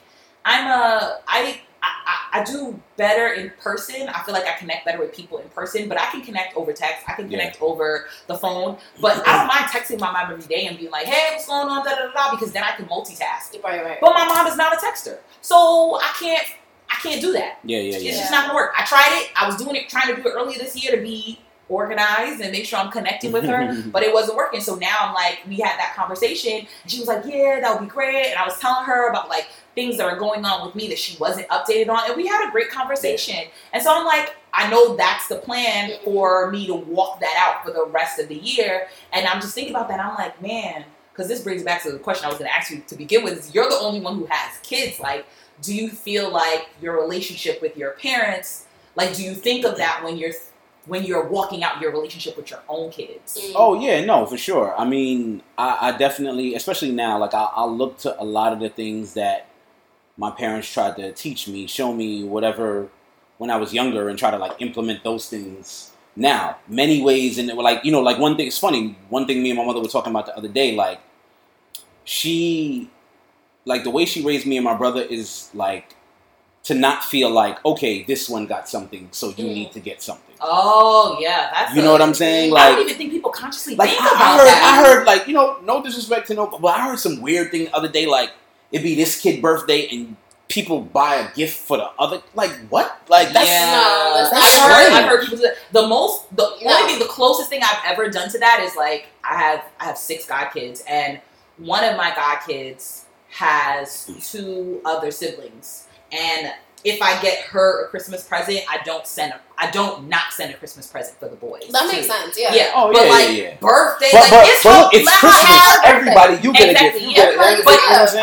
I do better in person. I feel like I connect better with people in person, but I can connect over text. I can connect over the phone. But I don't mind texting my mom every day and being like, hey, what's going on, da da da, because then I can multitask. Right. But my mom is not a texter. So I can't do that. Yeah. It's just not gonna work. I tried it. I was trying to do it earlier this year to be organized and make sure I'm connecting with her, but it wasn't working. So now I'm like, we had that conversation and she was like, yeah, that would be great. And I was telling her about like things that are going on with me that she wasn't updated on. And we had a great conversation. And so I'm like, I know that's the plan for me to walk that out for the rest of the year. And I'm just thinking about that. I'm like, man, because this brings back to the question I was going to ask you to begin with, is you're the only one who has kids. Like, do you feel like your relationship with your parents, like, do you think of that when you're walking out your relationship with your own kids? Oh yeah, no, for sure. I mean, I definitely, especially now, like I'll look to a lot of the things that my parents tried to teach me, show me whatever when I was younger, and try to like implement those things now. Many ways, and like, you know, like one thing, it's funny, one thing me and my mother were talking about the other day, like the way she raised me and my brother is like to not feel like, okay, this one got something, so you need to get something. Oh yeah, that's know what I'm saying? I Like, don't even think people consciously like think I about heard, that. I heard, like, you know, no disrespect to no, but I heard some weird thing the other day, like it'd be this kid birthday and people buy a gift for the other. Like what? Like that's No, that's I've heard people do that. The No. only thing, the closest thing I've ever done to that is like I have 6 god kids, and one of my god kids has 2 other siblings. And if I get her a Christmas present, I don't not send a Christmas present for the boys. That makes sense, yeah. Yeah. Oh, but yeah, like yeah. birthday, But it's Christmas. Everybody, you get a gift. Exactly, You yeah. get everybody, But you know what I'm saying?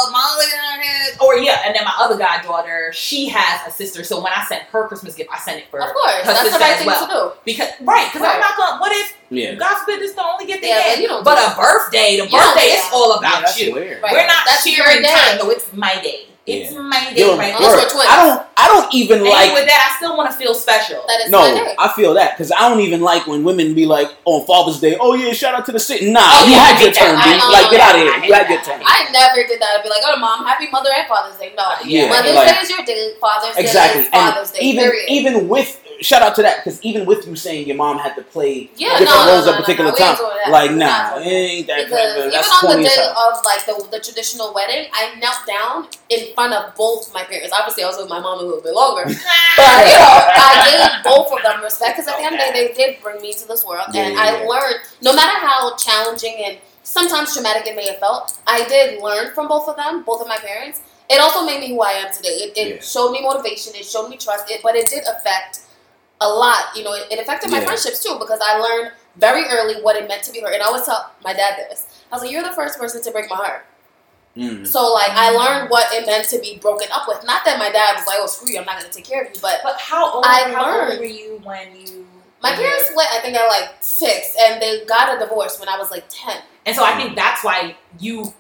and then my other goddaughter, she has a sister, so when I send her Christmas gift, I send it for Of course, her that's sister the right as thing well. to do. Because I'm not gonna. What if Yeah. God forbid this is the only gift they Yeah, get? you don't But do a birthday, the You don't birthday do is that. all Yeah, about that's you. weird. Right. We're not That's your sharing day. time. No, it's my day. It's Yeah. my day Yo, right Unless now. we're twins. I don't even And like. with that, I still want to feel special. That is my No, day. I feel that because I don't even like when women be like on Father's Day. Oh yeah, shout out to the city. Nah, Oh, you yeah, I had your hate that. turn, I dude. know Like get out of that. here. I You hate had your that. turn. I never did that. I'd be like, oh, Mom, happy Mother and Father's Day. No. Yeah, Mother's like- Day is your day. Father's Exactly, Day is Father's and Day. Period. even with shout out to that because even with you saying your mom had to play Yeah, different no, roles at no, a particular no, we ain't time, doing that. like We're nah, not it doing that. ain't that. Because That's even on the corny as day hell. of like the traditional wedding, I knelt down in front of both my parents. Obviously, I was with my mom a little bit longer, but I gave both of them respect because at the end of the day, they did bring me to this world, and I learned. No matter how challenging and sometimes traumatic it may have felt, I did learn from both of them, both of my parents. It also made me who I am today. It showed me motivation. It showed me trust. But it did affect a lot. You know, it affected my friendships too because I learned very early what it meant to be hurt. And I always tell my dad this. I was like, "You're the first person to break my heart." So like, I learned what it meant to be broken up with. Not that my dad was like, "Oh, screw you, I'm not going to take care of you," but how old were you when you? My parents split, I think, at like 6, and they got a divorce when I was like 10. And so I think that's why you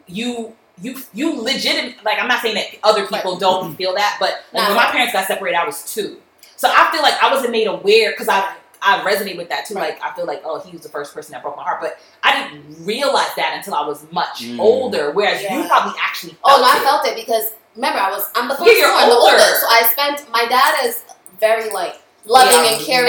legit, like, I'm not saying that other people don't feel that, but like when my parents got separated, I was 2. So I feel like I wasn't made aware because I resonate with that too. Like I feel like, oh, he was the first person that broke my heart, but I didn't realize that until I was much older. Whereas you probably actually felt I felt it because remember I'm the first you're one, the older. oldest. So I spent. My dad is very like loving and caring.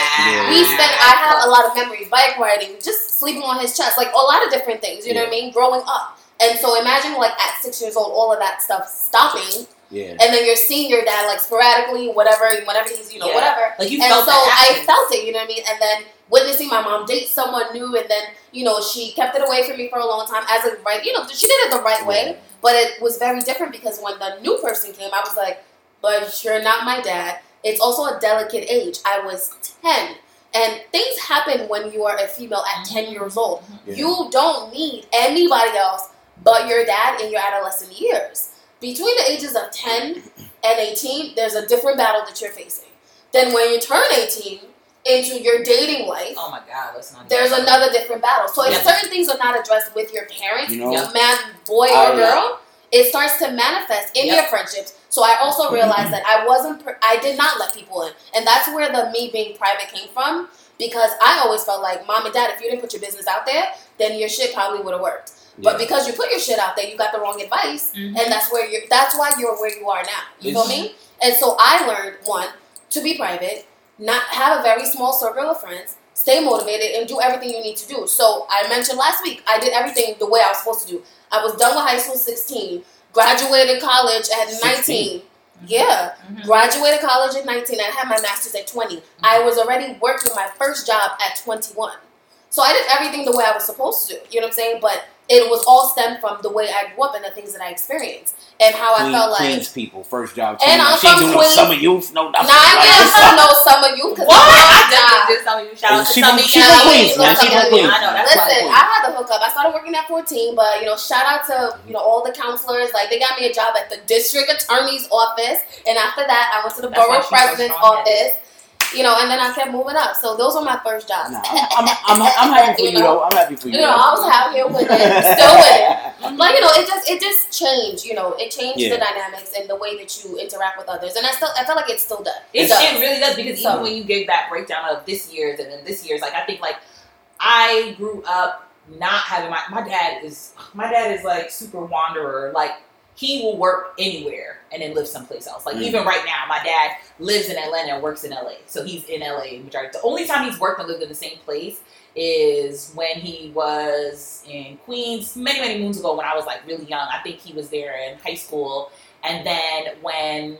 Like I have a lot of memories, bike riding, just sleeping on his chest, like a lot of different things. You know what I mean? Growing up, and so imagine like at 6 years old, all of that stuff stopping. Yeah. And then you're seeing your dad like sporadically, whenever he's, whatever. Like you and felt so that I felt it, you know what I mean? And then witnessing my mom date someone new, and then, she kept it away from me for a long time as a right, she did it the right way, but it was very different because when the new person came, I was like, but you're not my dad. It's also a delicate age. I was 10. And things happen when you are a female at 10 years old. Yeah. You don't need anybody else but your dad in your adolescent years. Between the ages of 10 and 18, there's a different battle that you're facing. Then when you turn 18 into your dating life, oh my God, let's not. There's another different battle. So if certain things are not addressed with your parents, man, boy, or girl, it starts to manifest in your friendships. So I also realized that I did not let people in, and that's where the me being private came from. Because I always felt like, Mom and Dad, if you didn't put your business out there, then your shit probably would have worked. But because you put your shit out there, you got the wrong advice, and that's why you're where you are now. You feel me? And so I learned, 1, to be private, not have a very small circle of friends, stay motivated, and do everything you need to do. So I mentioned last week, I did everything the way I was supposed to do. I was done with high school 16, graduated college at 19. Yeah, graduated college at 19. I had my master's at 20. I was already working my first job at 21. So I did everything the way I was supposed to do. You know what I'm saying? But it was all stemmed from the way I grew up and the things that I experienced and how I felt like. Queens people, first job. And I'm she from doing Queens. Summer youth, no. Nah, I ain't no summer youth. What? I definitely did summer youth. Shout out to She Summer from Queens, man. She from Queens. I know that's Listen, I had the hookup. I started working at 14, but shout out to all the counselors. Like they got me a job at the district attorney's office, and after that, I went to the borough president's office. And then I kept moving up. So those were my first jobs. Nah, I'm happy for you, though. I'm happy for you. I was out here with it, still with it. Like it just changed. It changed the dynamics and the way that you interact with others. And I feel like it still does. It really does because even when you gave that breakdown of this year's and then this year's, like I think like I grew up not having my dad is like super wanderer. Like he will work anywhere and then live someplace else. Like even right now, my dad lives in Atlanta and works in LA. So he's in LA majority. The only time he's worked and lived in the same place is when he was in Queens many, many moons ago when I was like really young. I think he was there in high school. And then when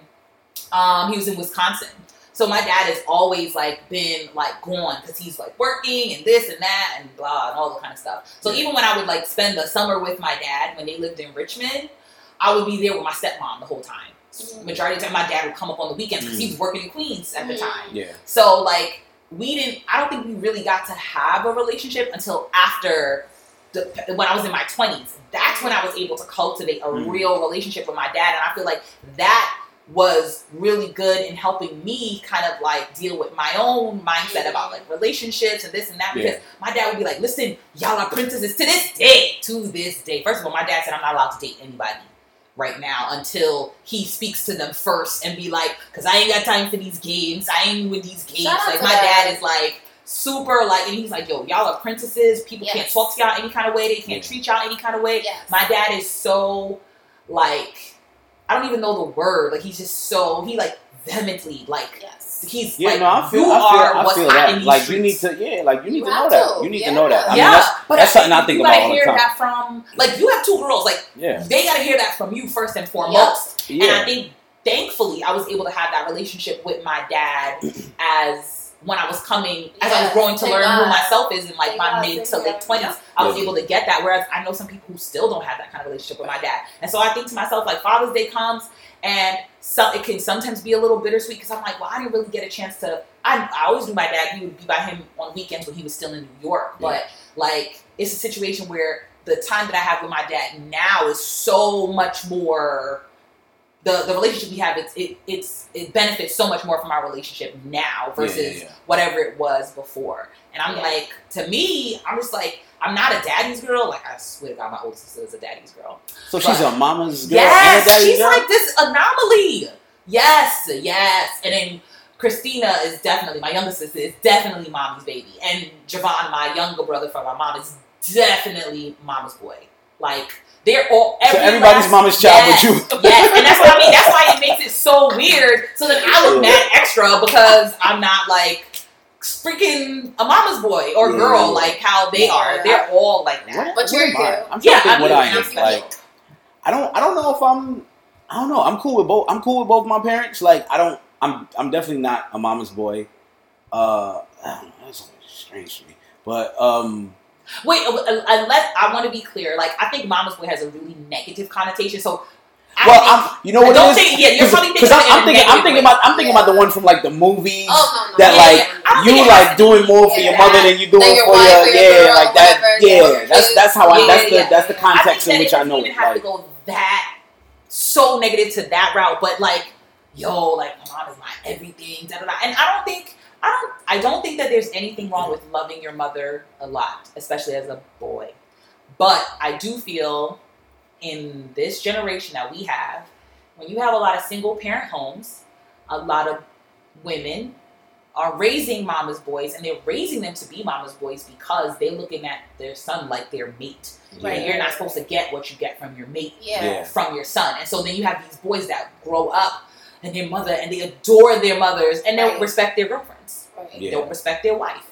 he was in Wisconsin. So my dad has always like been like gone because he's like working and this and that and blah and all the kind of stuff. So even when I would like spend the summer with my dad when they lived in Richmond, I would be there with my stepmom the whole time. majority of the time my dad would come up on the weekends because he was working in Queens at the time. Yeah. So like I don't think we really got to have a relationship until after when I was in my 20s. That's when I was able to cultivate a real relationship with my dad, and I feel like that was really good in helping me kind of like deal with my own mindset about like relationships and this and that, because my dad would be like, listen, y'all are princesses to this day. First of all, my dad said I'm not allowed to date anybody right now until he speaks to them first and be like, because I ain't got time for these games. I ain't with these games. Like my dad is like super like, and he's like, yo, y'all are princesses. People can't talk to y'all any kind of way. They can't treat y'all any kind of way. My dad is so like, I don't even know the word. Like he's just so like vehemently like he's like I feel hot in these like streets. you need to know that. You need to know that. I mean, but that's something I think about all the time. You gotta hear that from like you have two girls. Like they gotta hear that from you first and foremost. And I think thankfully I was able to have that relationship with my dad as when I was coming, as I was growing to learn who myself is in like my mid to late 20s, I was able to get that. Whereas I know some people who still don't have that kind of relationship with my dad. And so I think to myself, like Father's Day comes and it can sometimes be a little bittersweet because I'm like, well, I didn't really get a chance to, I always knew my dad, he would be by him on weekends when he was still in New York. But like, it's a situation where the time that I have with my dad now is so much more, the relationship we have, it benefits so much more from our relationship now versus whatever it was before. And I'm like, to me, I'm just like, I'm not a daddy's girl. Like, I swear to God, my older sister is a daddy's girl. So she's a mama's girl and a daddy's she's girl? like this anomaly. Yes. And then Christina is definitely, my younger sister is definitely mommy's baby. And Javon, my younger brother from my mom, is definitely mama's boy. Like, they're all everybody's mama's child with you. Yes, and that's what I mean. That's why it makes it so weird. So then I look mad extra because I'm not like freaking a mama's boy or girl like how they are. They're all like that. But you're I'm trying to think what I am. Like, I don't know if I don't know. I'm cool with both. I'm cool with both my parents. Like, I'm definitely not a mama's boy. I don't know. That's strange to me. But wait, I want to be clear. Like, I think mama's boy has a really negative connotation. So, you know what it is? You're probably thinking. I'm thinking about the one from like the movies that you you like doing more for your mother than you doing for your like that. Yeah, that's how that's the context in which I know. I didn't have to go that so negative to that route, but like, yo, like my mom is my everything, da da da. And I don't think that there's anything wrong with loving your mother a lot, especially as a boy. But I do feel in this generation that we have, when you have a lot of single parent homes, a lot of women are raising mama's boys, and they're raising them to be mama's boys because they're looking at their son like their mate. Right? And you're not supposed to get what you get from your mate from your son. And so then you have these boys that grow up and their mother, and they adore their mothers, and they'll respect their girlfriends. They don't respect their wife.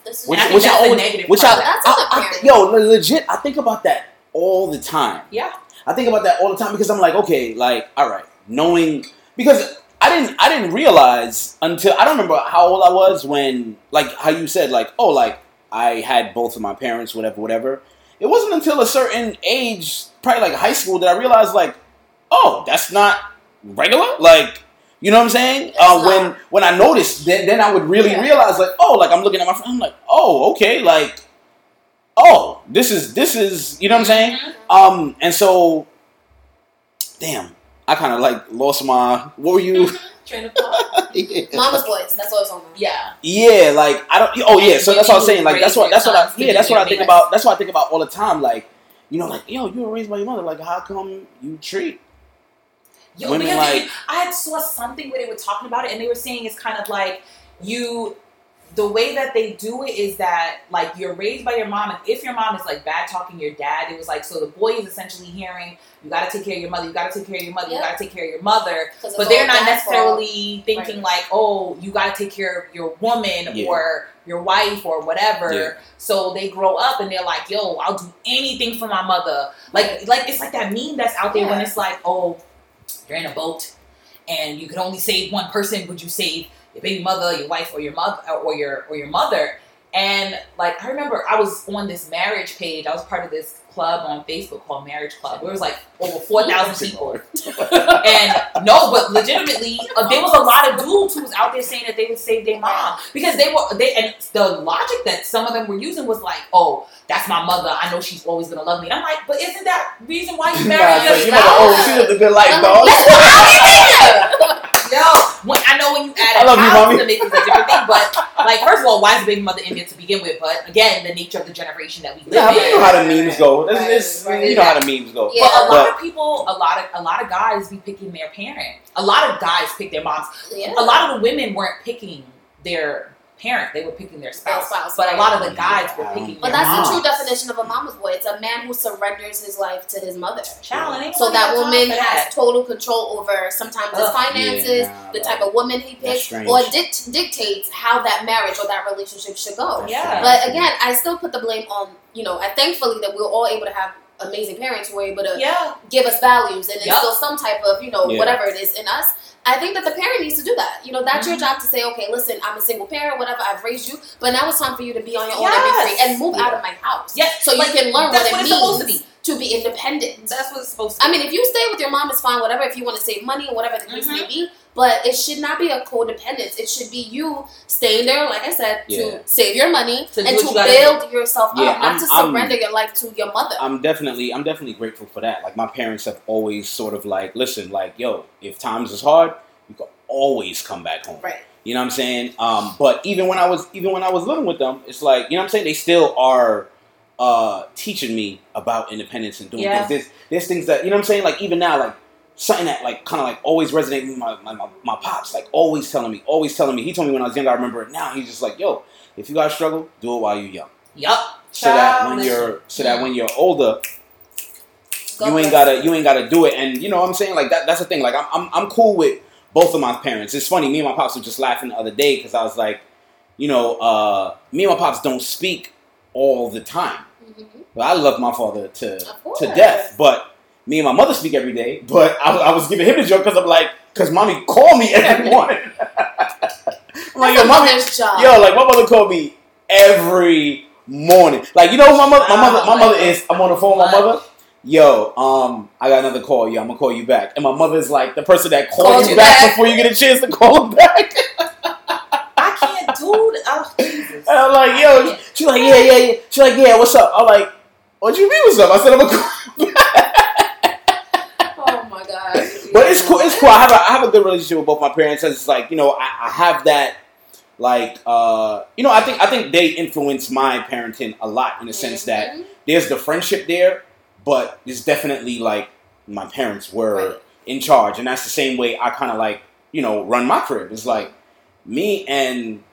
Legit, I think about that all the time. Yeah. I think about that all the time because I'm like, okay, like, all right, knowing, because I didn't realize until, I don't remember how old I was when, like, how you said, like, oh, like, I had both of my parents, whatever. It wasn't until a certain age, probably like high school, that I realized, like, oh, that's not regular? Like, you know what I'm saying? When I noticed, then I would really realize, like, oh, like, I'm looking at my friend, I'm like, oh, okay, like, oh, this is, you know what I'm saying? And so, damn, I kind of like lost my, what were you? Train of thought. Mama's boys, that's what I was talking about. Yeah, like, I don't, so that's what I was saying, like, that's what I think about, that's what I think about all the time, like, you know, like, yo, you were raised by your mother, like, how come you treat women like... I saw something where they were talking about it, and they were saying it's kind of like, the way that they do it is that, like, you're raised by your mom, and if your mom is, like, bad talking your dad, it was like, so the boy is essentially hearing, you gotta take care of your mother, you gotta take care of your mother, you gotta take care of your mother, but they're not necessarily thinking, like, oh, you gotta take care of your woman or your wife or whatever, so they grow up and they're like, yo, I'll do anything for my mother. Like it's like that meme that's out there when it's like, oh, you're in a boat, and you could only save one person, would you save your baby mother, your wife, or your mother, or your mother? And like I remember I was on this marriage page. I was part of this club on Facebook called Marriage Club. There was like over 4,000 people. And no, but legitimately, there was a lot of dudes who was out there saying that they would save their mom because and the logic that some of them were using was like, oh, that's my mother. I know she's always gonna love me. And I'm like, but isn't that reason why you married your spouse? She lived a good life, dog. Yo, I know when you add a child to make it a different thing, but like, first of all, why is the baby mother in there to begin with? But again, the nature of the generation that we live in. You know how the memes go. You know how the memes go. Yeah. But a lot of people, a lot of guys be picking their parent. A lot of guys pick their moms. Yeah. A lot of the women weren't picking their parent, they were picking their spouse. But a lot of the guys were picking But their that's moms. the true definition of a mama's boy. It's a man who surrenders his life to his mother. Child, so that woman has total control over sometimes his finances, the type of woman he picks, or dictates how that marriage or that relationship should go. But again, I still put the blame on, thankfully that we're all able to have amazing parents who are able to give us values and instill some type of, whatever it is in us. I think that the parent needs to do that. That's your job to say, okay, listen, I'm a single parent, whatever, I've raised you, but now it's time for you to be on your own and be free and move out of my house. Yes. So you can learn what it means to be independent. That's what it's supposed to be. I mean, if you stay with your mom, it's fine, whatever, if you want to save money or whatever the case may be, but it should not be a codependence. It should be you staying there, like I said, to save your money and to build yourself up, not to surrender your life to your mother. I'm definitely grateful for that. Like, my parents have always sort of like, listen, like, yo, if times is hard, you can always come back home. Right. You know what I'm saying? But even when I was living with them, it's like, you know what I'm saying? They still are teaching me about independence and doing things. There's things that, you know what I'm saying? Like, even now, like, something that, like, kind of, like, always resonated with my pops. Like, always telling me. He told me when I was younger, I remember it now. He's just like, yo, if you guys struggle, do it while you're young. Yup. So that when you're older, you ain't gotta do it. And you know what I'm saying? Like, that's the thing. Like, I'm cool with both of my parents. It's funny, me and my pops were just laughing the other day because I was like, me and my pops don't speak all the time. But I love my father to death. But me and my mother speak every day. But I was giving him the joke because I'm like, because mommy called me every morning. I'm like, yo, mommy, like, my mother called me every morning. Like, you know who my mother is? I'm on the phone with my mother. Yo, I got another call. Yeah, I'm gonna call you back. And my mother's like the person that calls you back before you get a chance to call him back. I can't do that. Oh, Jesus. And I'm like, yo, she's like, yeah. She's like, yeah, what's up? I'm like, what you mean what's up? I said, I'm gonna call you back. Oh my God. But it's cool. It's cool. I have a good relationship with both my parents. It's like, I have that. Like, I think they influence my parenting a lot in the sense that there's the friendship there. But it's definitely like my parents were in charge. And that's the same way I kind of like, run my crib. It's like me and,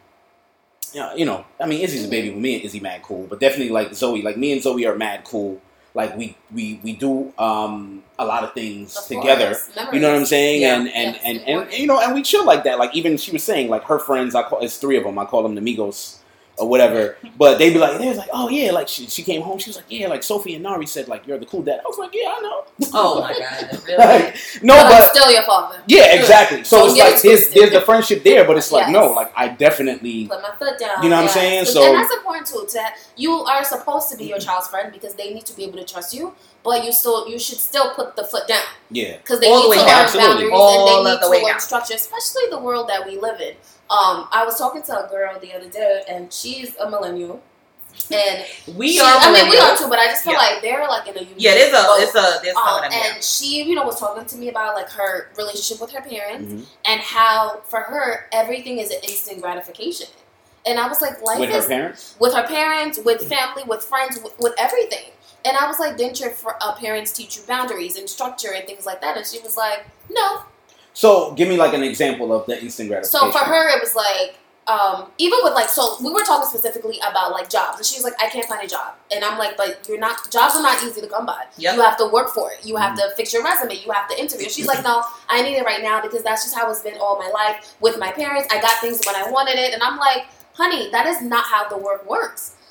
I mean, Izzy's a baby, but me and Izzy mad cool. But definitely like Zoe, like me and Zoe are mad cool. Like we do a lot of things together. You know what I'm saying? Yeah. And we chill like that. Like even she was saying like her friends, it's 3 of them. I call them the Migos. Or whatever, but they was like, oh yeah, like she came home, she was like, yeah, like Sophie and Nari said, like, you're the cool dad. I was like, yeah, I know. Oh my God, really? Like, no, but I'm still your father. Yeah, exactly. So it's like there's the friendship there, but it's like no, like I definitely put my foot down. You know what I'm saying? So and that's important too. You are supposed to be your child's friend because they need to be able to trust you, but you should still put the foot down. Yeah, because they need to learn boundaries and they need to learn structure, especially the world that we live in. I was talking to a girl the other day, and she's a millennial, and we are too. But I just feel like they're like in a unique there's some of them. And she, was talking to me about like her relationship with her parents and how for her everything is an instant gratification. And I was like, life with is her parents, with family, with friends, with everything. And I was like, didn't your parents teach you boundaries and structure and things like that? And she was like, no. So, give me like an example of the instant gratification. So, for her, it was like, even with like, so we were talking specifically about like jobs. And she was like, I can't find a job. And I'm like, but jobs are not easy to come by. Yep. You have to work for it. You have to fix your resume. You have to interview. She's like, no, I need it right now because that's just how it's been all my life with my parents. I got things when I wanted it. And I'm like, honey, that is not how the work works.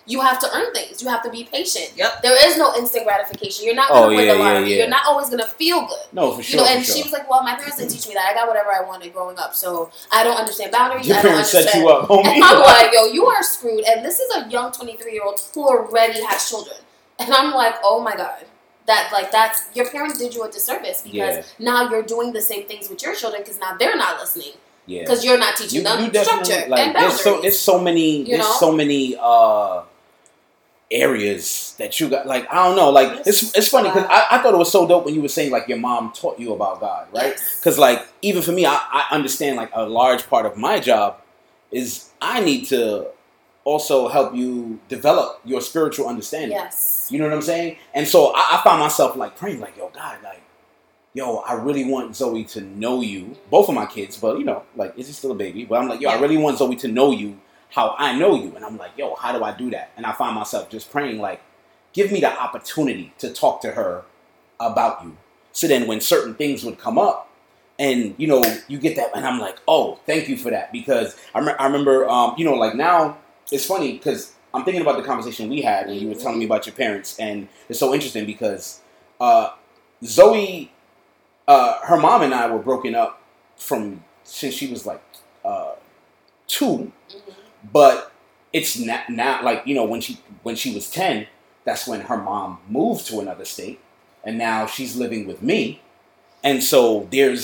You have to earn things. You have to be patient. Yep. There is no instant gratification. You're not going to win the lottery. Yeah. You're not always going to feel good. No, for sure. And she was like, well, my parents didn't teach me that. I got whatever I wanted growing up. So I don't understand boundaries. Your I don't parents understand. set you up, homie. And I'm like, yo, you are screwed. And this is a young 23-year-old who already has children. And I'm like, oh my God. That's your parents did you a disservice because now you're doing the same things with your children because now they're not listening. Yeah. Because you're not teaching them structure and boundaries. There's so many areas that you got. Like, I don't know. Like, it's funny because I thought it was so dope when you were saying like your mom taught you about God, right? Because like even for me, I understand like a large part of my job is I need to also help you develop your spiritual understanding. Yes. You know what I'm saying? And so I found myself like praying like, yo, God, like, yo, I really want Zoe to know you. Both of my kids, but you know, like, is he still a baby? But I'm like, yo, I really want Zoe to know you how I know you. And I'm like, yo, how do I do that? And I find myself just praying like, give me the opportunity to talk to her about you. So then when certain things would come up and, you know, you get that. And I'm like, oh, thank you for that. Because I remember, you know, like now it's funny because I'm thinking about the conversation we had when you were telling me about your parents. And it's so interesting because Zoe, her mom and I were broken up since she was like 2. But it's now like, you know, when she was 10, that's when her mom moved to another state. And now she's living with me. And so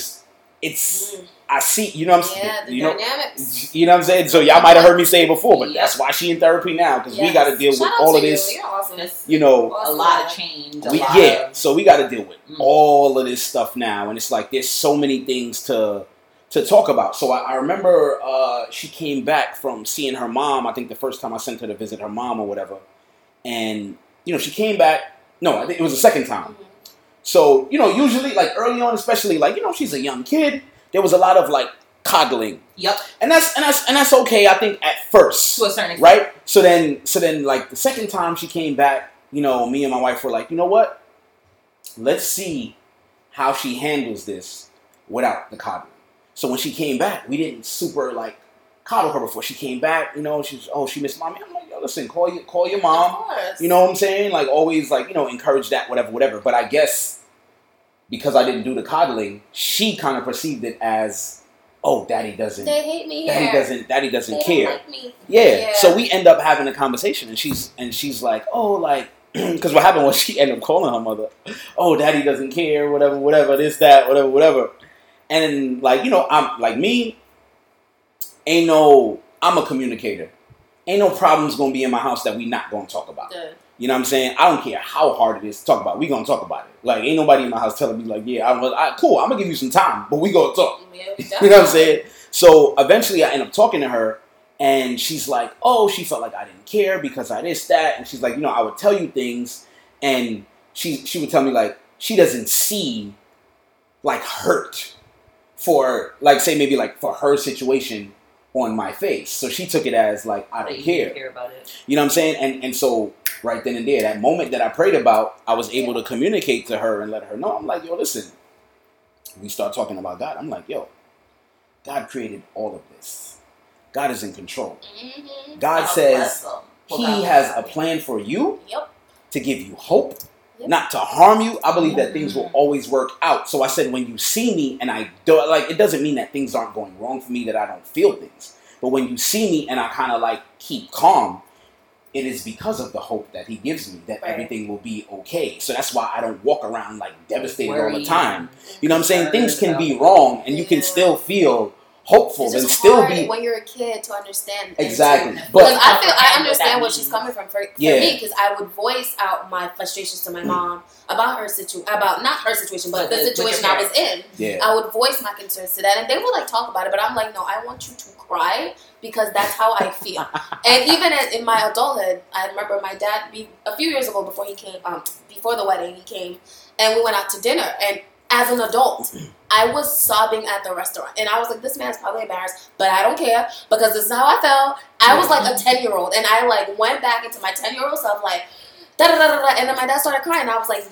I see, you know what I'm saying? Yeah, the dynamics. You know what I'm saying? So y'all might have heard me say it before, but that's why she in therapy now, because we got to deal with all of this. You're awesome. You know, a lot of change. So we got to deal with all of this stuff now, and it's like there's so many things to talk about. So I remember she came back from seeing her mom. I think the first time I sent her to visit her mom or whatever, and you know she came back. No, I think it was the second time. So you know, usually like early on, especially like you know she's a young kid. There was a lot of like coddling. Yep. And that's okay, I think, at first. To a certain extent. Right? So then like the second time she came back, you know, me and my wife were like, you know what? Let's see how she handles this without the coddling. So when she came back, we didn't super like coddle her before she came back. You know, she missed mommy. I'm like, yo, listen, call your mom. Of course. You know what I'm saying? Like always like, you know, encourage that, whatever. But I guess because I didn't do the coddling, she kind of perceived it as, oh, daddy doesn't. They hate me. Daddy doesn't care. Don't like me. Yeah. So we end up having a conversation, and she's like, oh, like, because what happened was she ended up calling her mother, oh, daddy doesn't care, whatever, this, that, whatever. And like, you know, I'm like me. I'm a communicator. Ain't no problems gonna be in my house that we not gonna talk about. Good. You know what I'm saying? I don't care how hard it is to talk about. We gonna talk about it. Like, ain't nobody in my house telling me like, yeah, cool. I'm gonna give you some time, but we gonna talk. Yeah, you know what I'm saying? So eventually, I end up talking to her, and she's like, "Oh, she felt like I didn't care because I this, that," and she's like, "You know, I would tell you things, and she would tell me like she doesn't see like hurt for like say maybe like for her situation on my face, so she took it as like I don't care about it. You know what I'm saying? And so right then and there, that moment that I prayed about, I was able to communicate to her and let her know. I'm like, yo, listen. We start talking about God. I'm like, yo, God created all of this. God is in control. Mm-hmm. God says He has a plan for you to give you hope, not to harm you. I believe that things will always work out. So I said, when you see me and I do like, it doesn't mean that things aren't going wrong for me, that I don't feel things. But when you see me and I kind of like keep calm, it is because of the hope that He gives me that everything will be okay. So that's why I don't walk around like devastated all the time. You know what I'm saying? Things can be wrong and you can still feel hopeful and still be when you're a kid to understand. Exactly. Because I understand where she's coming from for me, because I would voice out my frustrations to my mom about her situation, about not her situation, but the situation I was in. Yeah. I would voice my concerns to that, and they would like talk about it, but I'm like, no, I want you to cry because that's how I feel. And even in my adulthood, I remember my dad a few years ago before he came, before the wedding, he came and we went out to dinner, and as an adult, I was sobbing at the restaurant. And I was like, this man's probably embarrassed, but I don't care because this is how I felt. I was like a 10-year-old, and I like went back into my 10-year-old self like, da-da-da-da-da. And then my dad started crying, and I was like, yes,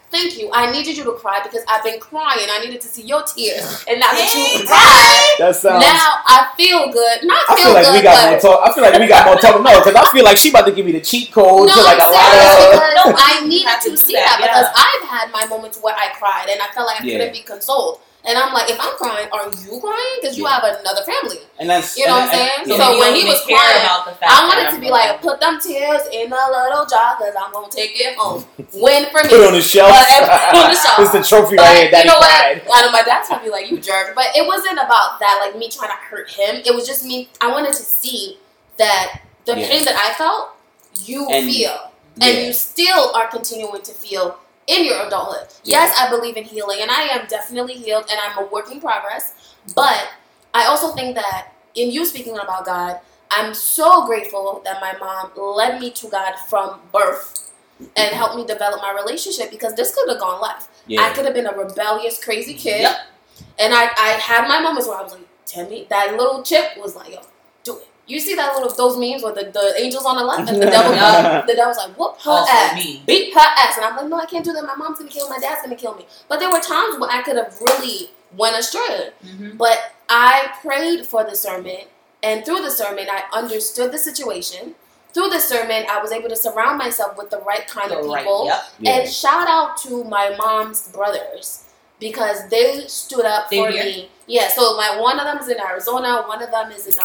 thank you. I needed you to cry because I've been crying. I needed to see your tears. And now that you cried, That sounds. now I feel good. I feel like we got more talk. I feel like we got more talk. No, because I feel like she about to give me the cheat code to like a lot of. I needed to see that because I've had my moments where I cried and I felt like I couldn't be consoled. And I'm like, if I'm crying, are you crying? Because you have another family. And that's what I'm saying. So when he was crying, I wanted to be like, put them tears in a little jar because I'm gonna take it home. Win for me. Put it on the shelf. On the shelf. It's the trophy right here. Daddy cried. I know my dad's gonna be like, you jerk. But it wasn't about that, like me trying to hurt him. It was just me. I wanted to see that the pain that I felt, you feel, and you still are continuing to feel in your adulthood. Yes, I believe in healing, and I am definitely healed, and I'm a work in progress. But I also think that in you speaking about God, I'm so grateful that my mom led me to God from birth and helped me develop my relationship because this could have gone left. Yeah. I could have been a rebellious, crazy kid, and I had my moments where I was like, tell me, that little chip was like, yo, do it. You see that those memes with the angels on the left and the devil's like, whoop her ass, beat her ass. And I'm like, no, I can't do that. My mom's going to kill me. My dad's going to kill me. But there were times when I could have really went astray. Mm-hmm. But I prayed for the sermon. And through the sermon, I understood the situation. Through the sermon, I was able to surround myself with the right kind of people. And shout out to my mom's brothers. Because they stood up for me. Yeah, so one of them is in Arizona. One of them is in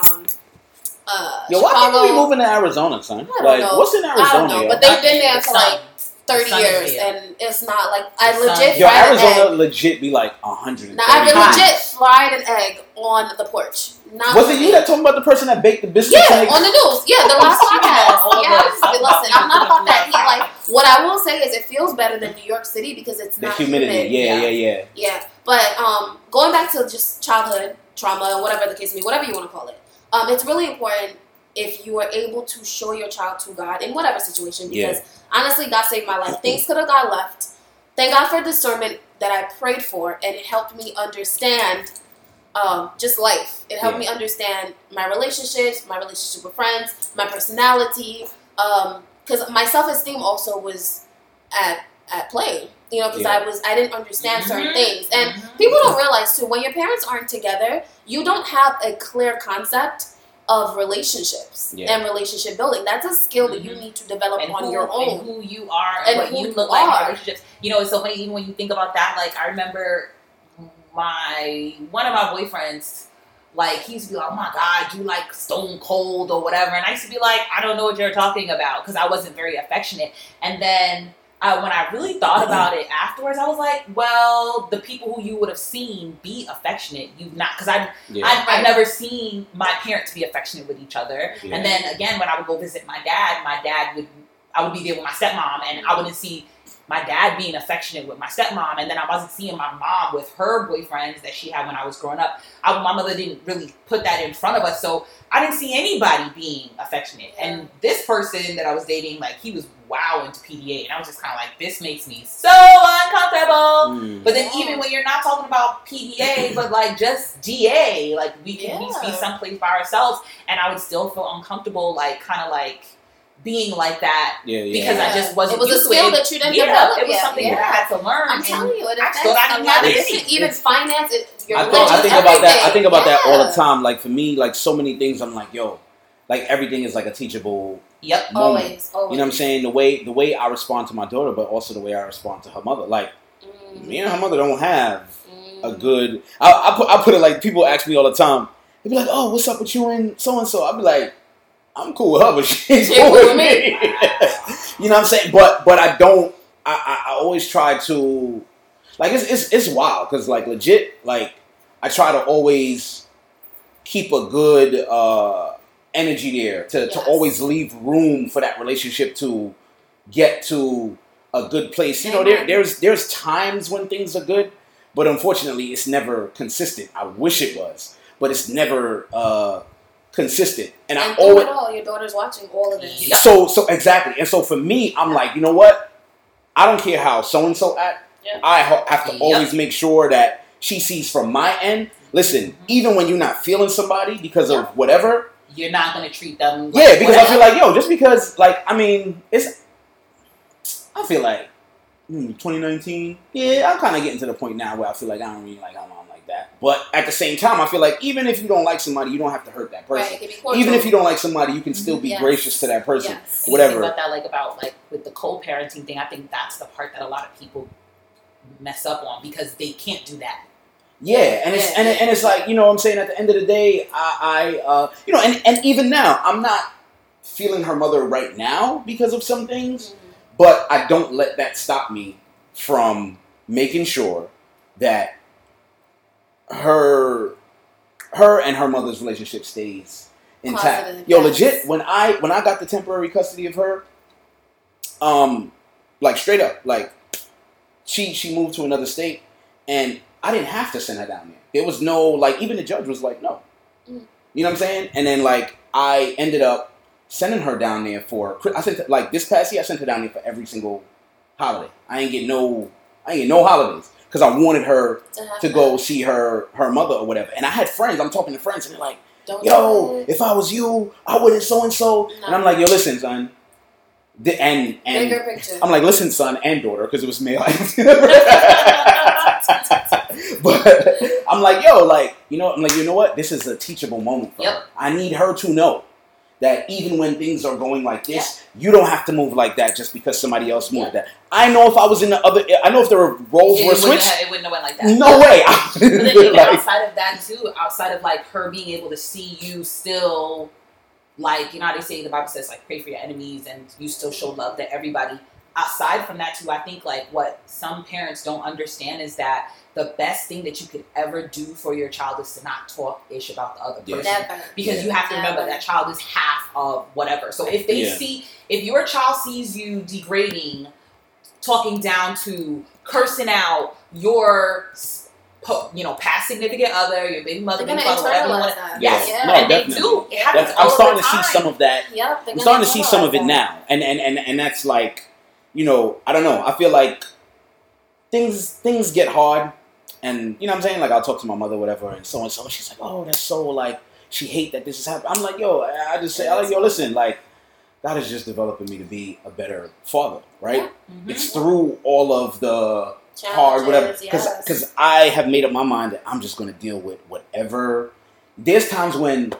Yo, why Chicago. are we moving to Arizona, son? I don't know. What's in Arizona? I don't know, but they've been there for like 30 years, and it's not like I legit. Yo, Arizona legit be like 100. Now I legit fried an egg on the porch. Was it you that talking about the person that baked the biscuits? Yeah, on the news. Yeah, the last podcast. Listen, I'm not about that heat. Like, what I will say is, it feels better than New York City because it's not humidity. Humid. Yeah. But going back to just childhood trauma, whatever the case may be, whatever you want to call it. It's really important if you are able to show your child to God in whatever situation because honestly, God saved my life. Things could have gone left. Thank God for the sermon that I prayed for, and it helped me understand just life. It helped me understand my relationships, my relationship with friends, my personality, because my self-esteem also was at play. You know, because I didn't understand certain things. And people don't realize, too, when your parents aren't together, you don't have a clear concept of relationships and relationship building. That's a skill that you need to develop on your own. And who you are and what you look like in relationships. You know, it's so funny, even when you think about that, like, I remember one of my boyfriends, like, he used to be like, oh my God, you like stone cold or whatever. And I used to be like, I don't know what you're talking about because I wasn't very affectionate. And then when I really thought about it afterwards, I was like, well, the people who you would have seen be affectionate, you've not, because I've never seen my parents be affectionate with each other. Yeah. And then again, when I would go visit my dad I would be there with my stepmom, and I wouldn't see my dad being affectionate with my stepmom, and then I wasn't seeing my mom with her boyfriends that she had when I was growing up. My mother didn't really put that in front of us, so I didn't see anybody being affectionate. And this person that I was dating, like, he was wow into PDA, and I was just kind of like, this makes me so uncomfortable. But then even when you're not talking about PDA, but like just DA, like we can be someplace by ourselves, and I would still feel uncomfortable, like kind of like being like that because I just wasn't. It was a skill that you didn't develop. It was something that I had to learn. I'm telling you, it affects even finance. I think about that. I think about that all the time. Like for me, like so many things, I'm like, yo, like everything is like a teachable. Yep. Always. You know what I'm saying? The way I respond to my daughter, but also the way I respond to her mother. Like me and her mother don't have a good. I put it like people ask me all the time. They be like, oh, what's up with you and so and so? I be like, I'm cool with her, but she's cool with me. You know what I'm saying? But I don't. I always try to, like, it's wild because like legit, like I try to always keep a good energy there to always leave room for that relationship to get to a good place. You know, there's times when things are good, but unfortunately, it's never consistent. I wish it was, but it's never consistent. And I always, your daughter's watching all of this. So exactly. And so for me, I'm like, you know what? I don't care how so and so act. Yeah. I have to always make sure that she sees from my end. Listen, even when you're not feeling somebody because of whatever, you're not gonna treat them. Like because I feel like, yo, just because, like, I mean, I feel like 2019. Yeah, I'm kind of getting to the point now where I feel like I don't really like how I'm like that. But at the same time, I feel like even if you don't like somebody, you don't have to hurt that person. Right, even if you don't like somebody, you can still be gracious to that person. Yes. Whatever. About that, about with the co-parenting thing, I think that's the part that a lot of people mess up on because they can't do that. Yeah, and it's like, you know what I'm saying, at the end of the day, and even now, I'm not feeling her mother right now because of some things, but I don't let that stop me from making sure that her and her mother's relationship stays intact. Positive, Yo, yes. legit, when I got the temporary custody of her, straight up, she moved to another state, and I didn't have to send her down there. There was no, even the judge was like, no. You know what I'm saying? And then, I ended up sending her down there this past year, I sent her down there for every single holiday. I ain't get no holidays. Because I wanted her to go see her mother or whatever. And I had friends, I'm talking to friends, and they're like, yo, if I was you, I wouldn't so-and-so. No. And I'm like, yo, listen, son. And bigger picture. I'm like, listen, son and daughter, because it was male. But I'm like, yo, you know what? This is a teachable moment for her. I need her to know that even when things are going like this, you don't have to move like that just because somebody else moved that. I know if I was in I know if the roles were switched. It wouldn't have went like that. No way. But then even outside of that too, outside of her being able to see you still, you know how they say the Bible says pray for your enemies and you still show love to everybody. Aside from that too, I think what some parents don't understand is that the best thing that you could ever do for your child is to not talk ish about the other person. Never. Because you have to remember that child is half of whatever. So if they if your child sees you degrading, talking down to, cursing out your past significant other, your baby mother, baby father, whatever you want. Yes, and they do. It happens all I'm starting the to time. see some of that. Yep, I'm starting to see some of it now, and that's I don't know. I feel like things get hard. And, you know what I'm saying? I'll talk to my mother, whatever, and so. She's like, oh, that's so, she hate that this is happening. I'm like, yo, yo, listen, God is just developing me to be a better father, right? Mm-hmm. It's through all of the hard, whatever. Because I have made up my mind that I'm just going to deal with whatever. There's times when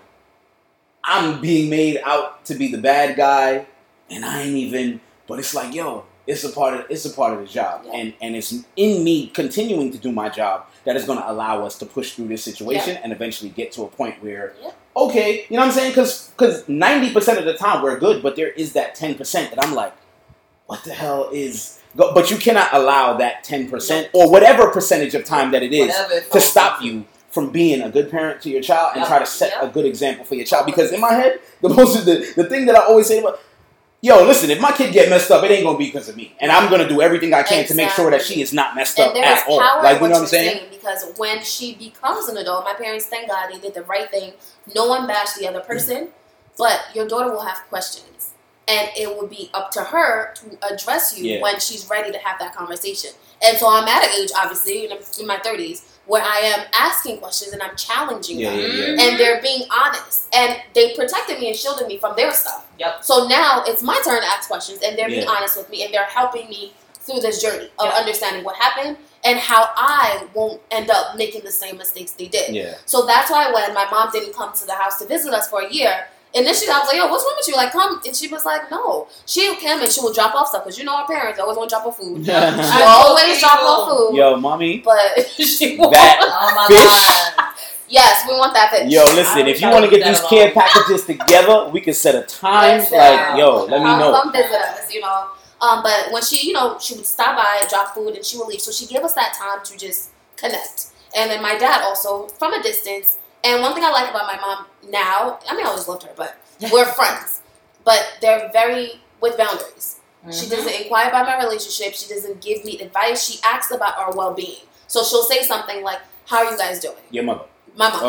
I'm being made out to be the bad guy, and I ain't even, but it's like, yo, it's a part of the job, and it's in me continuing to do my job that is going to allow us to push through this situation and eventually get to a point where, okay, you know what I'm saying? Because 90% of the time we're good, but there is that 10% that I'm like, what the hell is? But you cannot allow that 10% or whatever percentage of time that it is to stop you from being a good parent to your child and try to set a good example for your child. Because in my head, the thing that I always say about, yo, listen, if my kid get messed up, it ain't going to be because of me. And I'm going to do everything I can to make sure that she is not messed up at all. You know what I'm saying? Because when she becomes an adult, my parents, thank God, they did the right thing. No one bashed the other person. But your daughter will have questions. And it will be up to her to address you when she's ready to have that conversation. And so I'm at an age, obviously, in my 30s, where I am asking questions and I'm challenging them. And they're being honest. And they protected me and shielded me from their stuff. So now it's my turn to ask questions and they're being honest with me and they're helping me through this journey of understanding what happened and how I won't end up making the same mistakes they did. So that's why when my mom didn't come to the house to visit us for a year, initially I was like, yo, what's wrong with you? Come. And she was like, no. She'll come and she will drop off stuff because you know our parents always want to drop off food. She always drop off food. Yo, mommy. But she won't. Oh my God. Yes, we want that fish. Yo, listen, if you want to get these care packages together, we can set a time. Let me know. Come visit us, But when she, she would stop by, drop food, and she would leave. So she gave us that time to just connect. And then my dad also, from a distance. And one thing I like about my mom now, I always loved her, but we're friends. But they're very with boundaries. Mm-hmm. She doesn't inquire about my relationship. She doesn't give me advice. She asks about our well-being. So she'll say something like, how are you guys doing? Your mother. My mom. Okay.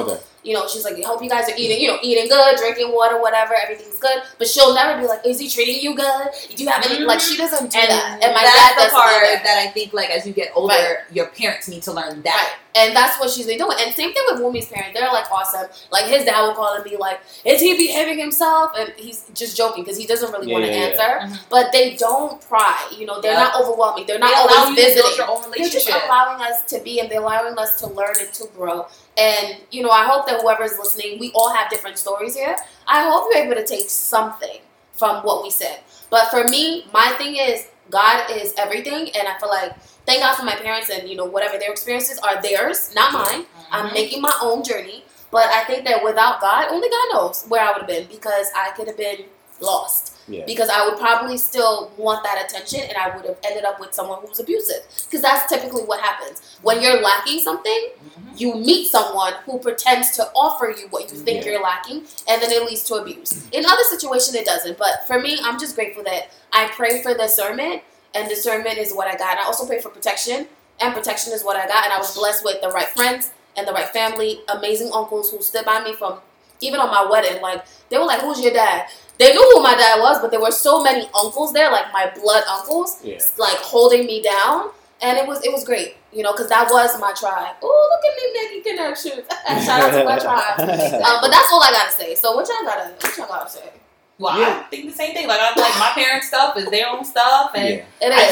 she's like, I hope you guys are eating good, drinking water, whatever, everything's good. But she'll never be like, is he treating you good? Do you have any, like, she doesn't do that. And my dad that's the part either. that I think, like, as you get older, your parents need to learn that. Right. And that's what she's been doing. And same thing with Wumi's parents. They're, like, awesome. Like, his dad will call and be like, is he behaving himself? And he's just joking because he doesn't really want to answer. Mm-hmm. But they don't pry. They're not overwhelming. They're not allow always you to visiting. build your own They're just relationship. allowing us to be, and they're allowing us to learn and to grow. And, I hope that whoever's listening, we all have different stories here. I hope you're able to take something from what we said. But for me, my thing is, God is everything. And I feel like, thank God for my parents and, whatever their experiences are theirs, not mine. Mm-hmm. I'm making my own journey. But I think that without God, only God knows where I would have been, because I could have been lost. Yeah. Because I would probably still want that attention, and I would have ended up with someone who's abusive. Because that's typically what happens. When you're lacking something, you meet someone who pretends to offer you what you think you're lacking, and then it leads to abuse. In other situations, it doesn't. But for me, I'm just grateful that I pray for discernment, and discernment is what I got. I also pray for protection, and protection is what I got. And I was blessed with the right friends and the right family, amazing uncles who stood by me from, even on my wedding. Like, they were like, who's your dad? They knew who my dad was, but there were so many uncles there, like my blood uncles, like holding me down. And it was great, because that was my tribe. Oh, look at me making connections. Shout out to my tribe. But that's all I got to say. So what y'all gotta say? Well, I think the same thing. Like, I'm like, my parents' stuff is their own stuff. And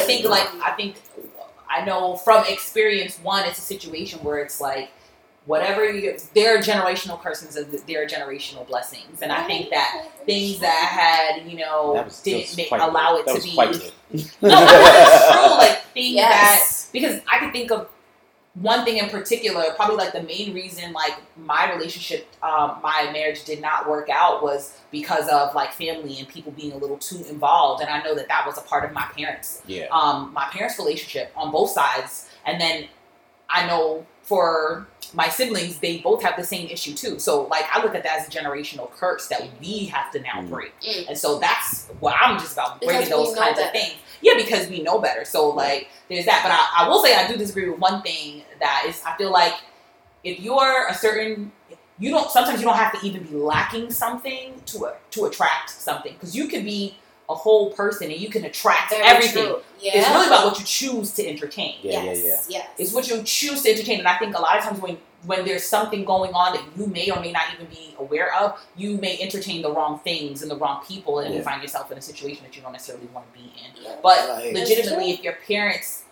I know from experience, one, it's a situation where it's like, there are generational curses and there are generational blessings, and I think that things that I had, didn't allow it to be. No, that's true. Like things that, because I could think of one thing in particular, probably like the main reason, like my relationship, my marriage did not work out was because of like family and people being a little too involved, and I know that was a part of my parents. My parents' relationship on both sides, and then I know for my siblings, they both have the same issue too. So like I look at that as a generational curse that we have to now break. And so that's what I'm just about, breaking those kinds of things. Yeah, because we know better. So like there's that. But I will say I do disagree with one thing, that is, I feel like if you're sometimes you don't have to even be lacking something to attract something, because you could be a whole person and you can attract everything. It's really about what you choose to entertain. Yes. It's what you choose to entertain. And I think a lot of times when there's something going on that you may or may not even be aware of, you may entertain the wrong things and the wrong people, and you find yourself in a situation that you don't necessarily want to be in. But legitimately, if your parents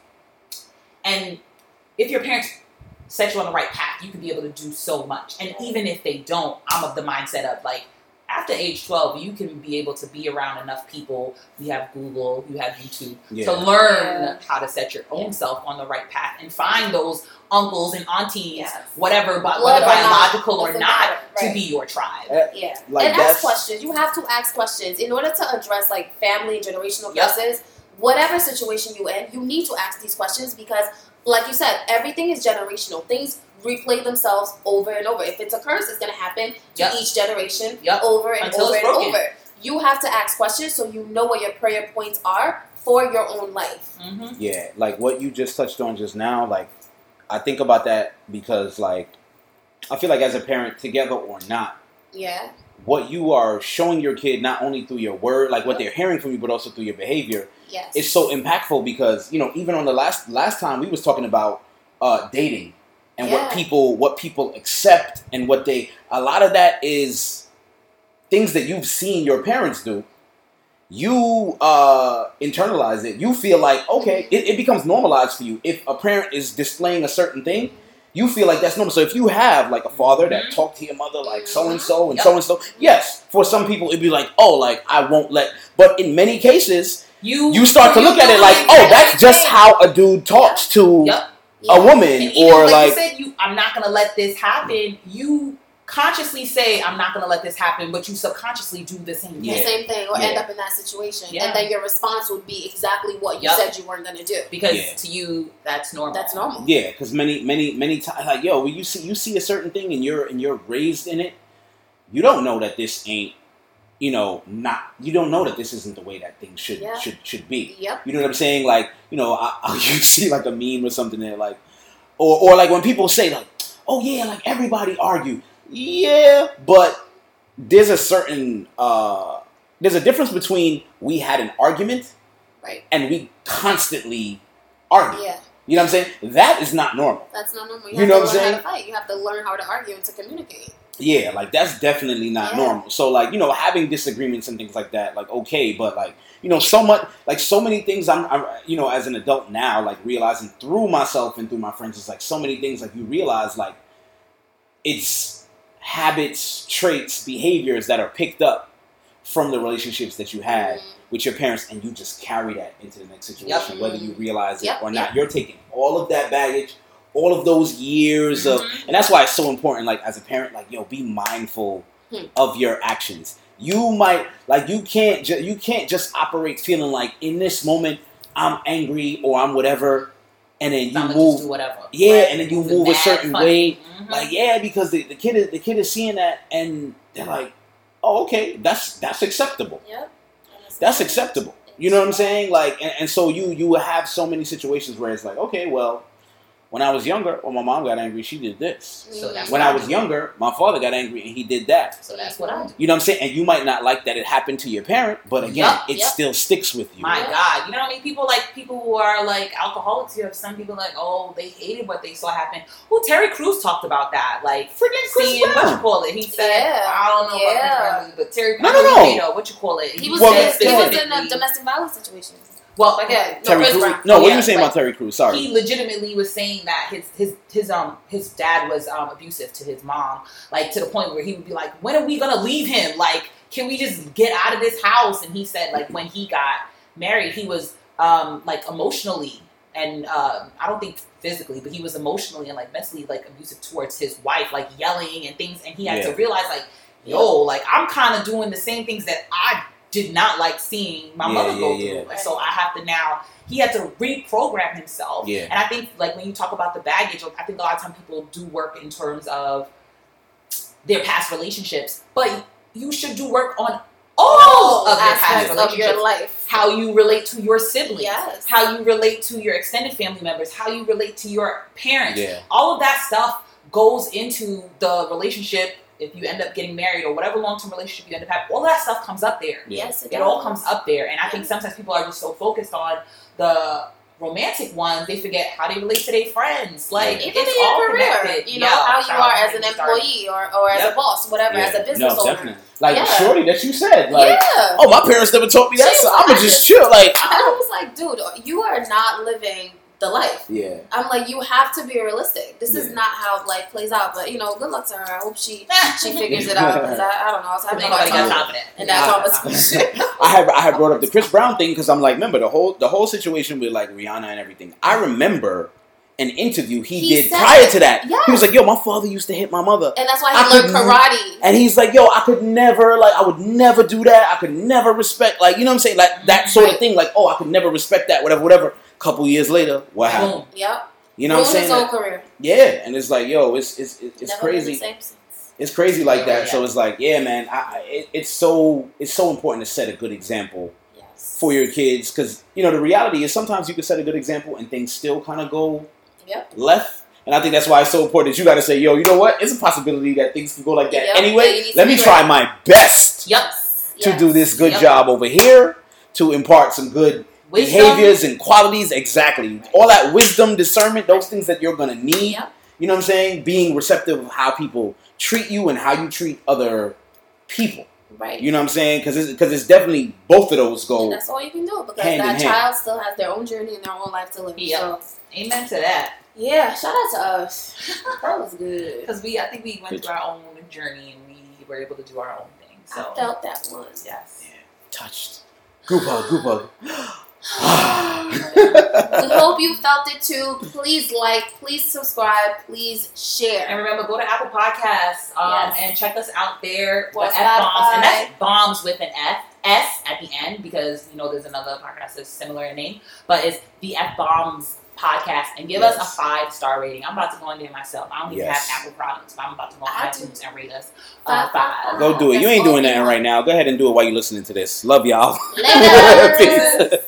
set you on the right path, you can be able to do so much. And even if they don't, I'm of the mindset of like, after age 12, you can be able to be around enough people. You have Google, you have YouTube to learn how to set your own self on the right path and find those uncles and aunties, whether biological or not, to be your tribe. Like, and ask questions. You have to ask questions in order to address like family generational curses. Whatever situation you're in, you need to ask these questions, because, like you said, everything is generational. Things replay themselves over and over. If it's a curse, it's going to happen to each generation over and over and over. You have to ask questions so you know what your prayer points are for your own life. Yeah, like what you just touched on just now, like I think about that because like I feel like as a parent, together or not, what you are showing your kid, not only through your word, like what they're hearing from you, but also through your behavior, is so impactful, because even on the last time we was talking about dating. And what people accept, and a lot of that is things that you've seen your parents do. You internalize it. You feel like, okay, it becomes normalized for you. If a parent is displaying a certain thing, you feel like that's normal. So if you have like a father that talked to your mother like so-and-so and so-and-so, yes, for some people it'd be like, oh, like I won't let. But in many cases, you start to look at it like, oh, that's just how a dude talks to a woman, or like you said, I'm not going to let this happen. You consciously say, I'm not going to let this happen, but you subconsciously do the same thing. The same thing, or end up in that situation. And then your response would be exactly what you said you weren't going to do. Because to you, that's normal. That's normal. Yeah, because many times, like, when you see a certain thing and you're raised in it, you don't know that this ain't, you don't know that this isn't the way that things should be. Yep. You know what I'm saying? Like, you see like a meme or something there, like, or like when people say like, oh yeah, like everybody argue. Yeah, but there's a certain there's a difference between we had an argument, right, and we constantly argue. Yeah. You know what I'm saying? That is not normal. That's not normal. You know what I'm saying? How to fight. You have to learn how to argue and to communicate. Yeah, like that's definitely not normal. So like, having disagreements and things like that, like okay, but like, so much, like so many things I'm as an adult now, like realizing through myself and through my friends, is like so many things like you realize like it's habits, traits, behaviors that are picked up from the relationships that you had with your parents, and you just carry that into the next situation, whether you realize it or not. You're taking all of that baggage, all of those years of, and that's why it's so important, like as a parent, like, be mindful of your actions. You might, like, you can't just operate feeling like in this moment I'm angry or I'm whatever, and then you move, just do whatever. Yeah, right. And then you move a certain way, like because the kid is seeing that, and they're like, oh, okay, that's acceptable. Yep. That's acceptable. You know what I'm saying? Like, and so you will have so many situations where it's like, okay, well, when I was younger, when my mom got angry, she did this. So that's when I was younger, my father got angry and he did that. So that's what I do. You know what I'm saying? And you might not like that it happened to your parent, but again, it still sticks with you. My God. You know what I mean? People who are like alcoholics, you have some people like, oh, they hated what they saw happen. Well, Terry Crews talked about that. Like, freaking seeing, what you call it? He said, I don't know about his but Terry Crews, no. What you call it? He was in a domestic violence situation. Well, again, Terry Crews. No, what are you saying about Terry Crews? Sorry. He legitimately was saying that his dad was abusive to his mom, like to the point where he would be like, "When are we gonna leave him? Like, can we just get out of this house?" And he said, like, when he got married, he was like emotionally and I don't think physically, but he was emotionally and like mentally like abusive towards his wife, like yelling and things. And he had to realize, like, yo, like I'm kind of doing the same things that I did not like seeing my mother go through. And so I have to now, he had to reprogram himself. Yeah. And I think, like, when you talk about the baggage, I think a lot of times people do work in terms of their past relationships, but you should do work on all of your past relationships. Of your life. How you relate to your siblings. Yes. How you relate to your extended family members. How you relate to your parents. Yeah. All of that stuff goes into the relationship. If you end up getting married or whatever long-term relationship you end up having, all that stuff comes up there. Yes, it all comes up there. And I think sometimes people are just so focused on the romantic ones, they forget how they relate to their friends. Like, even it's in all your career, connected. you know, how you are as an employee or as a boss, whatever, as a business owner. Definitely. Like Shorty that you said, like, oh, my parents never taught me that, so I'm gonna just chill. Like, I was like, dude, you are not living the life. Yeah. I'm like, you have to be realistic. This is not how life plays out. But, good luck to her. I hope she figures it out. Because I don't know. I was having nobody got confident in that conversation. I had brought up the Chris Brown thing because I'm like, remember the whole situation with like Rihanna and everything. I remember an interview he did prior to that. Yes. He was like, yo, my father used to hit my mother. And that's why he learned karate. And he's like, yo, I would never do that. I could never respect, like, you know what I'm saying? Like, that sort of thing. Like, oh, I could never respect that, whatever. Couple years later, what happened? Yep. You know what I'm saying? His whole career. Yeah, and it's like, yo, it's crazy. It's crazy like that. Yeah. So it's like, yeah, man, it's so important to set a good example for your kids, because the reality is sometimes you can set a good example and things still kind of go left. And I think that's why it's so important that you got to say, yo, you know what? It's a possibility that things can go like that anyway. Let me try my best to do this good job over here, to impart some good behaviors and qualities, exactly. All that wisdom, discernment, those things that you're going to need. Yep. You know what I'm saying? Being receptive of how people treat you and how you treat other people. Right. You know what I'm saying? Because it's definitely both of those go. And that's all you can do, because that child still has their own journey and their own life to live. Yeah. So, amen to that. Yeah, shout out to us. That was good. Because I think we went through our own journey and we were able to do our own thing. So I felt that one. Yes. Yeah. Touched. Group hug. We hope you felt it too. Please like, please subscribe, please share. And remember, go to Apple Podcasts and check us out there. F-Bombs. And that's bombs with an S at the end, because there's another podcast that's similar in name, but it's the F-Bombs podcast, and give us a 5-star rating. I'm about to go in there myself. I don't even have Apple products, but I'm about to go on iTunes and rate us 5. Go do it. You ain't doing nothing right now. Go ahead and do it while you're listening to this. Love y'all. Later. Peace.